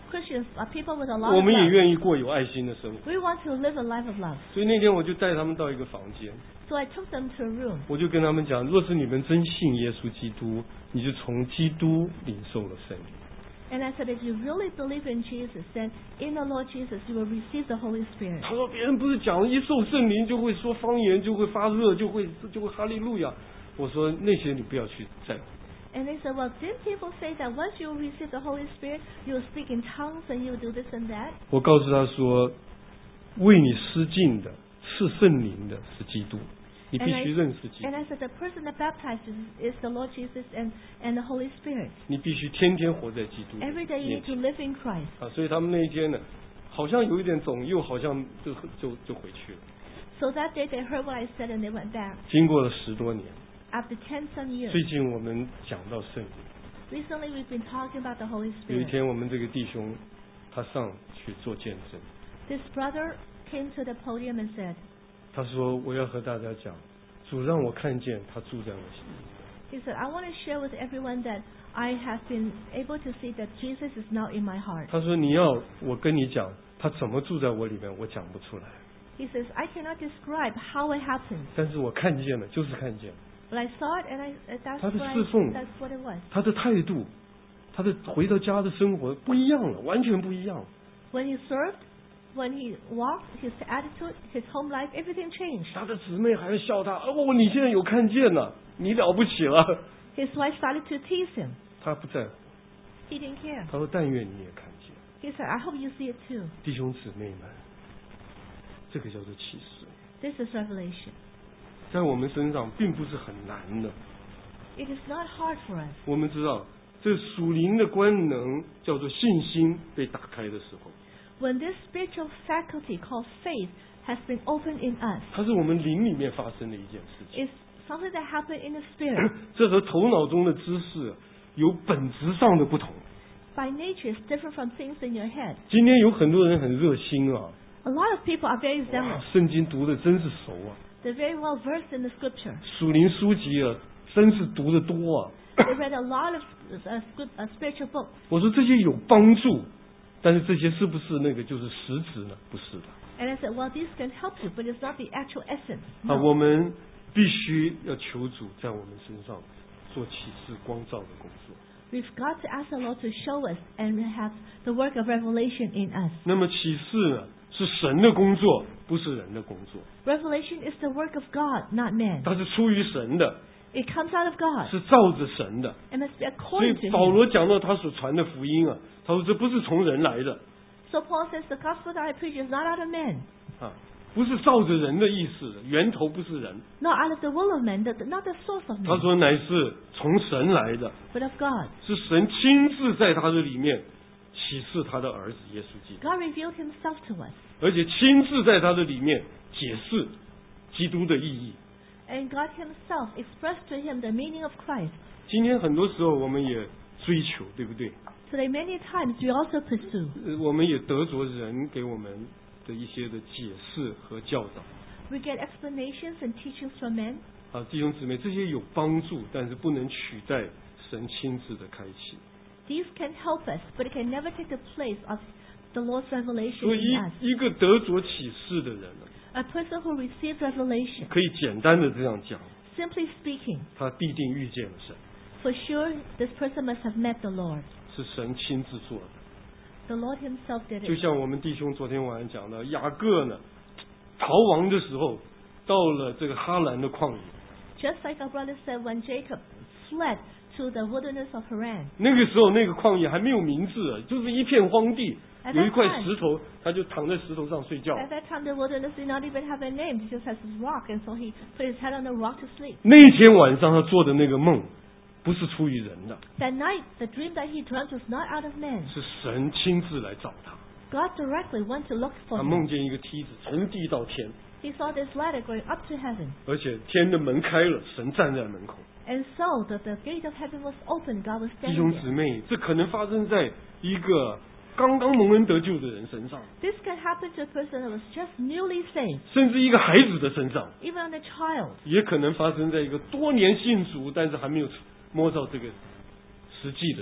Christians are people with a lot 我 of 们也 love. 愿意过有爱心的生活。 We want to live a life of love. 所以那天我就带他们到一个房间， So I took them to a room. 我就跟他们讲，若是你们真信耶稣基督，你就从基督领受了圣灵。 And I said, if you really believe in Jesus, then in the Lord Jesus, you will receive the Holy Spirit. 他说别人不是讲一受圣灵就会说方言，就会发热，就会就会哈利路亚。我说那些你不要去在乎。 And they said, well, didn't people say that once you receive the Holy Spirit, you will speak in tongues and you will do this and that? 我告诉他说，为你施浸的是圣灵的是基督，你必 And I, 须认识基督 and，I said, the person that baptizes is the Lord Jesus and, and the Holy Spirit. 你必须天天活在基督 Every day you 面 need to 前 live in Christ. 啊！所以他们那一天呢，好像有一点懂，又好像就就就回去了。 So that day they heard what I said and they went back. 经过了十多年， After ten some years, 最近我们讲到圣灵。 recently we've been talking about the Holy 有一 Spirit. 天，我们这个弟兄他上去做见证， This brother came to the podium and said, 他说：“我要和大家讲，主让我看见他住在我心里。 he said, I want to share with everyone that I have been able to see that Jesus is now in my heart. 他说：“你要我跟你讲，他怎么住在我里面，我讲不出来。 He says, I cannot describe how it happened, 但是我看见了，就是看见了 but I saw it and I, uh, that's, 他的 what I, 侍奉 that's what it was. 他的态度，他的回到家的生活不一样了，完全不一样。 When he served, when he walked, his attitude, his home life, everything changed. 他的姊妹还要笑他，哦，你现在有看见了，你了不起了。 His wife started to tease him. 他不在乎， He didn't care. 他说：但愿你也看见。 He said, I hope you see it too. 弟兄姊妹们，这个叫做启示， This is revelation. 在我们身上并不是很难的。 It is not hard for us. 我们知道，这属灵的官能叫做信心被打开的时候， When this spiritual faculty called faith has been opened in us, 它是我们灵里面发生的一件事情。 it's something that happened in the spirit. 这和头脑中的知识有本质上的不同。 By nature, it's different from things in your head. 今天有很多人很热心啊， A lot of people are very 哇 zealous. 圣经读的真是熟啊， They're very well versed in the scripture. 属灵书籍啊，真是读的多啊。 They read a lot of uh, script, uh, spiritual books. 我说这些有帮助，但是这些是不是那个就是实质呢？不是的。 And I said, well, these can help you, but it's not the actual essence. 啊， No. 我们必须要求主在我们身上做启示光照的工作。 We've got to ask the Lord to show us and have the work of revelation in us. 那么启示呢，是神的工作，不是人的工作。 Revelation is the work of God, not man. 它是出于神的， It comes out of God. 是照着神的。 It must be 所以 according to 保 Him. 罗讲到他所传的福音啊，他说这不是从人来的 So Paul says the gospel that I preach is not out of men, 啊，不是照着人的意思的，源头不是人。 not out of the will of men, the, not the source of 他 men, 说乃是从神来的， but of God. 是神亲自在他的里面启示他的儿子耶稣基督， God revealed Himself to us, 而且亲自在他的里面解释基督的意义。 and God Himself expressed to him the meaning of Christ. 今天很多时候我们也追求，对不对？ Today, many times we also pursue. 呃我们也得着人给我们的一些的解释和教导。 We get explanations and teachings from men. 啊，弟兄姊妹，这些有帮助，但是不能取代神亲自的开启。 These can help us, but it can never take the place of the Lord's revelation 所以 in us. 一一个得着启示的人呢， A person who receives revelation, 可以简单的这样讲， simply speaking, 他必定遇见了神， for sure this person must have met the Lord. 是神亲自做的。 The Lord Himself did 就 it. 像我们弟兄昨天晚上讲的，雅各呢逃亡的时候，到了这个哈兰的旷野， Just like our brother said, when Jacob fled to the wilderness of Haran, 那个时候那个旷野还没有名字啊，就是一片荒地， At 有一 that 块 time- 石头，他就躺在石头上睡觉。 at that time the wilderness did not even have a name, it just has this rock, and so he put his head on the rock to sleep. 那一天晚上他做的那个梦，不是出于人的， That night, the dream that he dreamt was not out of men. 是神亲自来找他。 God directly went to look for 他梦 him. 见一个梯子从地到天， He saw this ladder going up to heaven. 而且天的门开了，神站在门口。 And so the, the gate of heaven was open, God was 弟 standing 兄 there. 姊妹，这可能发生在一个刚刚蒙恩得救的人身上， This can happen to a person that was just newly saved, 甚至一个孩子的身上， even on a child. 也可能发生在一个多年信主但是还没有摸到这个实际的人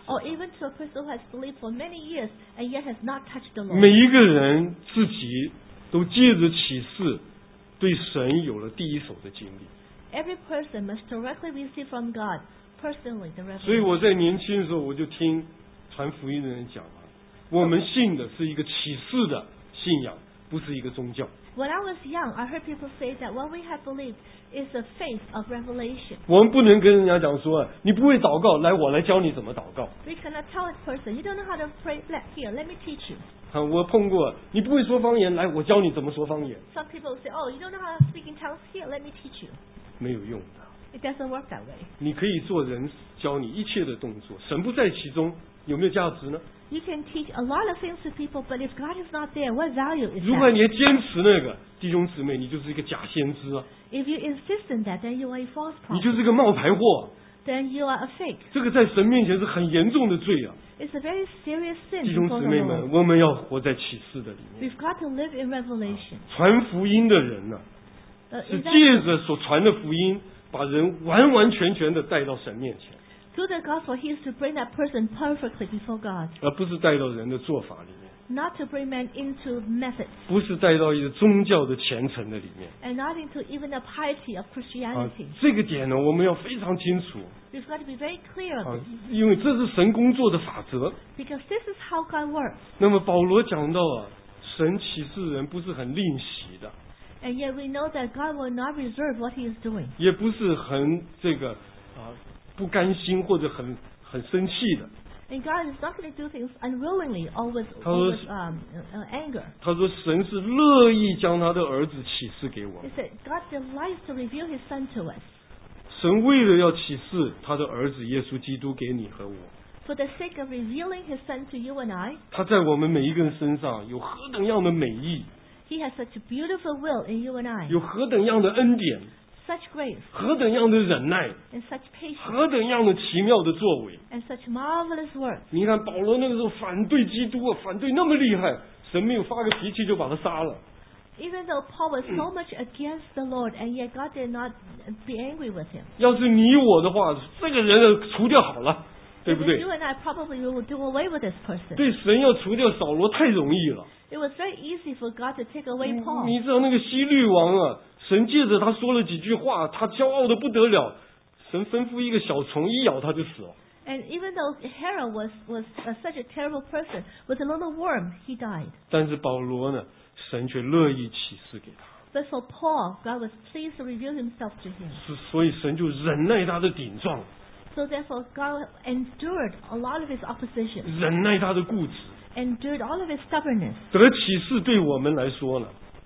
or even to a person who has believed for many years and yet has not touched the Lord. 每一个人自己都借着启示，对神有了第一手的经历。 Every person must directly receive from God personally the 所以 revelation. 我在年轻的时候，我就听传福音的人讲啊，我们信的是一个启示的信仰，不是一个宗教。 When I was young, I heard people say that what we have believed is a faith of revelation. 我们不能跟人家讲说，你不会祷告，来我来教你怎么祷告。 We cannot tell a person, you don't know how to pray. Let, here, let me teach you. 啊，我碰过，你不会说方言，来我教你怎么说方言， Some people say, oh, you don't know how to speak in tongues. Here, let me teach you. 没有用的。 It doesn't work that way. 你可以做人教你一切的动作，神不在其中，有没有价值呢？ You can teach a lot of things to people, but if God is not there, what value is 如果 that? 你还坚持那个，弟兄姊妹，你就是一个假先知啊， If you insist on that, then you are a false 你就 prophet. 是个冒牌货， Then you are a fake. 这个在神面前是很严重的罪啊！ It's a very serious sin 弟兄 before 姊 the 妹们， Lord. 我们要活在启示的里面。 We've got to live in revelation. 传福音的人呢、 Uh, 是 is that- 借着所传的福音，把人完完全全的带到神面前， Through the gospel, He is to bring that person perfectly before God, 而不是带到人的做法里面， not to bring man into methods, 不是带到一个宗教的虔诚的里面。 and not into even the piety of 啊 Christianity.， 这个点呢，我们要非常清楚 We've got to be very clear 啊 of it, 因为这是神工作的法则。 because this is how God works. 那么保罗讲到啊，神启示人不是很吝惜的， And yet we know that God will not reserve what He is doing. 也不是很这个啊不甘心或者很很生气的。 And God is not going to do things unwillingly or with, 他 or 说 with um, uh, anger. 他说神是乐意将他的儿子启示给我 He 们， said God delights to reveal His Son to us. 神为了要启示他的儿子耶稣基督给你和我， For the sake of revealing His Son to you and I, 他在我们每一个人身上有何等样的美意， He has such a beautiful will in you and I, 有何等样的恩典， such grace 何等样的忍耐， and such patience 何等样的奇妙的作为。 and such marvelous works. 你看保罗那个时候反对基督啊，反对那么厉害，神没有发个脾气就把他杀了。 Even though Paul was so much against the Lord, and yet God did not be angry with him. 要是你我的话，这个人除掉好了，对 If 不 it's 对 you？and I, probably we will do away with this person. 对神要除掉扫罗太容易了。 It was very easy for God to take away Paul. 你知道那个希律王啊，神借着他说了几句话，他骄傲的不得了，神吩咐一个小虫一咬他就死了。 And even though Herod was, was uh, such a terrible person, with a little worm, he died. 但是保罗呢，神却乐意启示给他， But for Paul, God was pleased to reveal himself to him. 是所以神就忍耐他的顶撞， So therefore, God endured a lot of his opposition, 忍耐他的固执。 endured all of his stubbornness. 得启示对我们来说呢，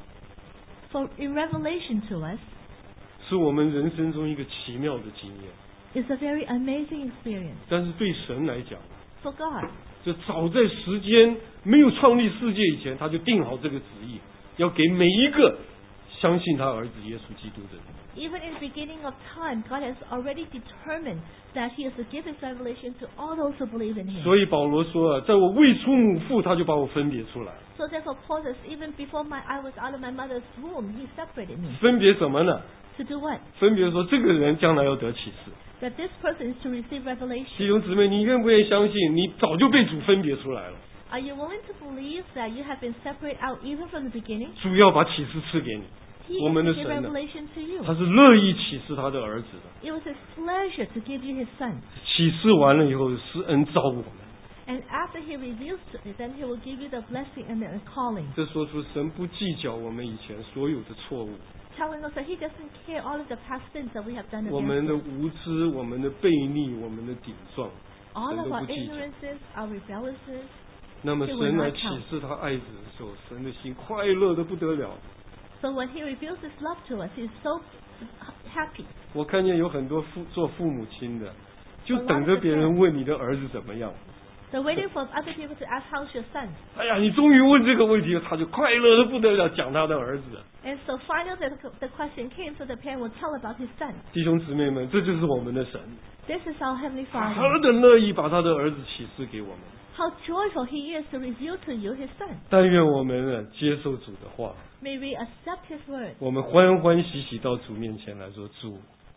For in revelation to us, 是我们人生中一个奇妙的经验。 it's a very amazing experience. 但是对神来讲， For God, 就早在时间没有创立世界以前，他就定好这个旨意，要给每一个相信他儿子耶稣基督的人。 even in the beginning of time, God has already determined that he is to give his revelation to all those who believe in him. 所以保罗说啊，在我未出母腹，他就把我分别出来。 So therefore, Paul says, even before my I was out of my mother's womb, he separated me. 分别什么呢？ To do what? 分别说这个人将来要得启示。 That this person is to receive 弟 revelation. 兄姊妹，你愿不愿意相信？你早就被主分别出来了， Are you willing to believe that you have been separated out even from the beginning? 主要把启示赐给你。 He 我们的 is to give 神呢， revelation to you. 他是乐意启示他的儿子的。 It was his pleasure to give you his son. 启示完了以后，施恩召我们。 And after he reveals to you, then he will give you the blessing and the calling. 这说出神不计较我们以前所有的错误， Telling us that he doesn't care all of the past sins that we have done 我们 against 的 him. 无知、我们的悖逆、我们的顶撞， All 神 of 都 our 不计较。 ignorances, our rebelliousness. 那么神来启示他爱子的时候，神的心快乐的不得了。 So when he reveals his love to us, he's so happy. 我看见有很多父做父母亲的，就等着别人问你的儿子怎么样。 They're waiting for other people to ask, how's your son? 哎呀，你终于问这个问题了，他就快乐的不得了，讲他的儿子。 And so finally the, the question came, so the parent will tell about his son. 弟兄姊妹们，这就是我们的神， This is our Heavenly 何 Father. 等乐意把他的儿子启示给我们。 How joyful he is to reveal to you his son. 但愿我们呢接受主的话， May we accept his word. 我们欢欢喜喜到主面前来说，主，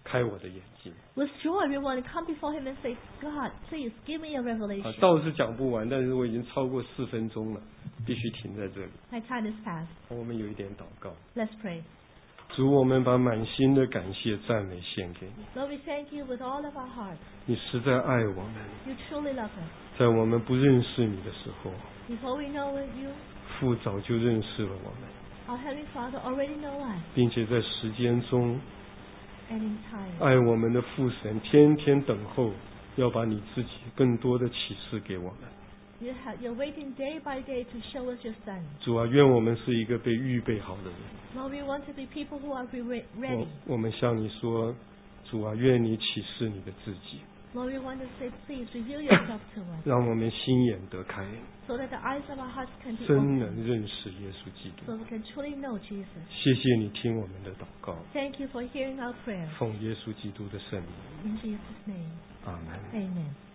开我的眼睛。 With joy, we want to come before Him and say, God, please give me a 啊， revelation. 道是讲不完，但是我已经超过四分钟了，必须停在这里。 My time is past. 我们有一点祷告。 Let's pray. 主，我们把满心的感谢赞美献给你。 Lord, we thank You with all of our hearts. 你实在爱我们， You truly love us. 在我们不认识你的时候， Before we know You, 父早就认识了我们， our Heavenly Father already know us. 并且在时间中 And in time, 爱我们的父神天天等候，要把你自己更多的启示给我们。 You have, You're waiting day by day to show us Your Son. 主啊，愿我们是一个被预备好的人。 Lord, we want to be people who are re- 我 ready. 我们向你说，主啊，愿你启示你的自己， Lord, we want to say, please reveal Yourself to us, 让我们心眼得开， so that the eyes of our hearts can be 真 opened, 能认识耶稣基督。 so we can truly know Jesus. 谢谢你听我们的祷告， Thank You for hearing our prayers. 奉耶稣基督的圣名， In Jesus' name, 阿门。 Amen.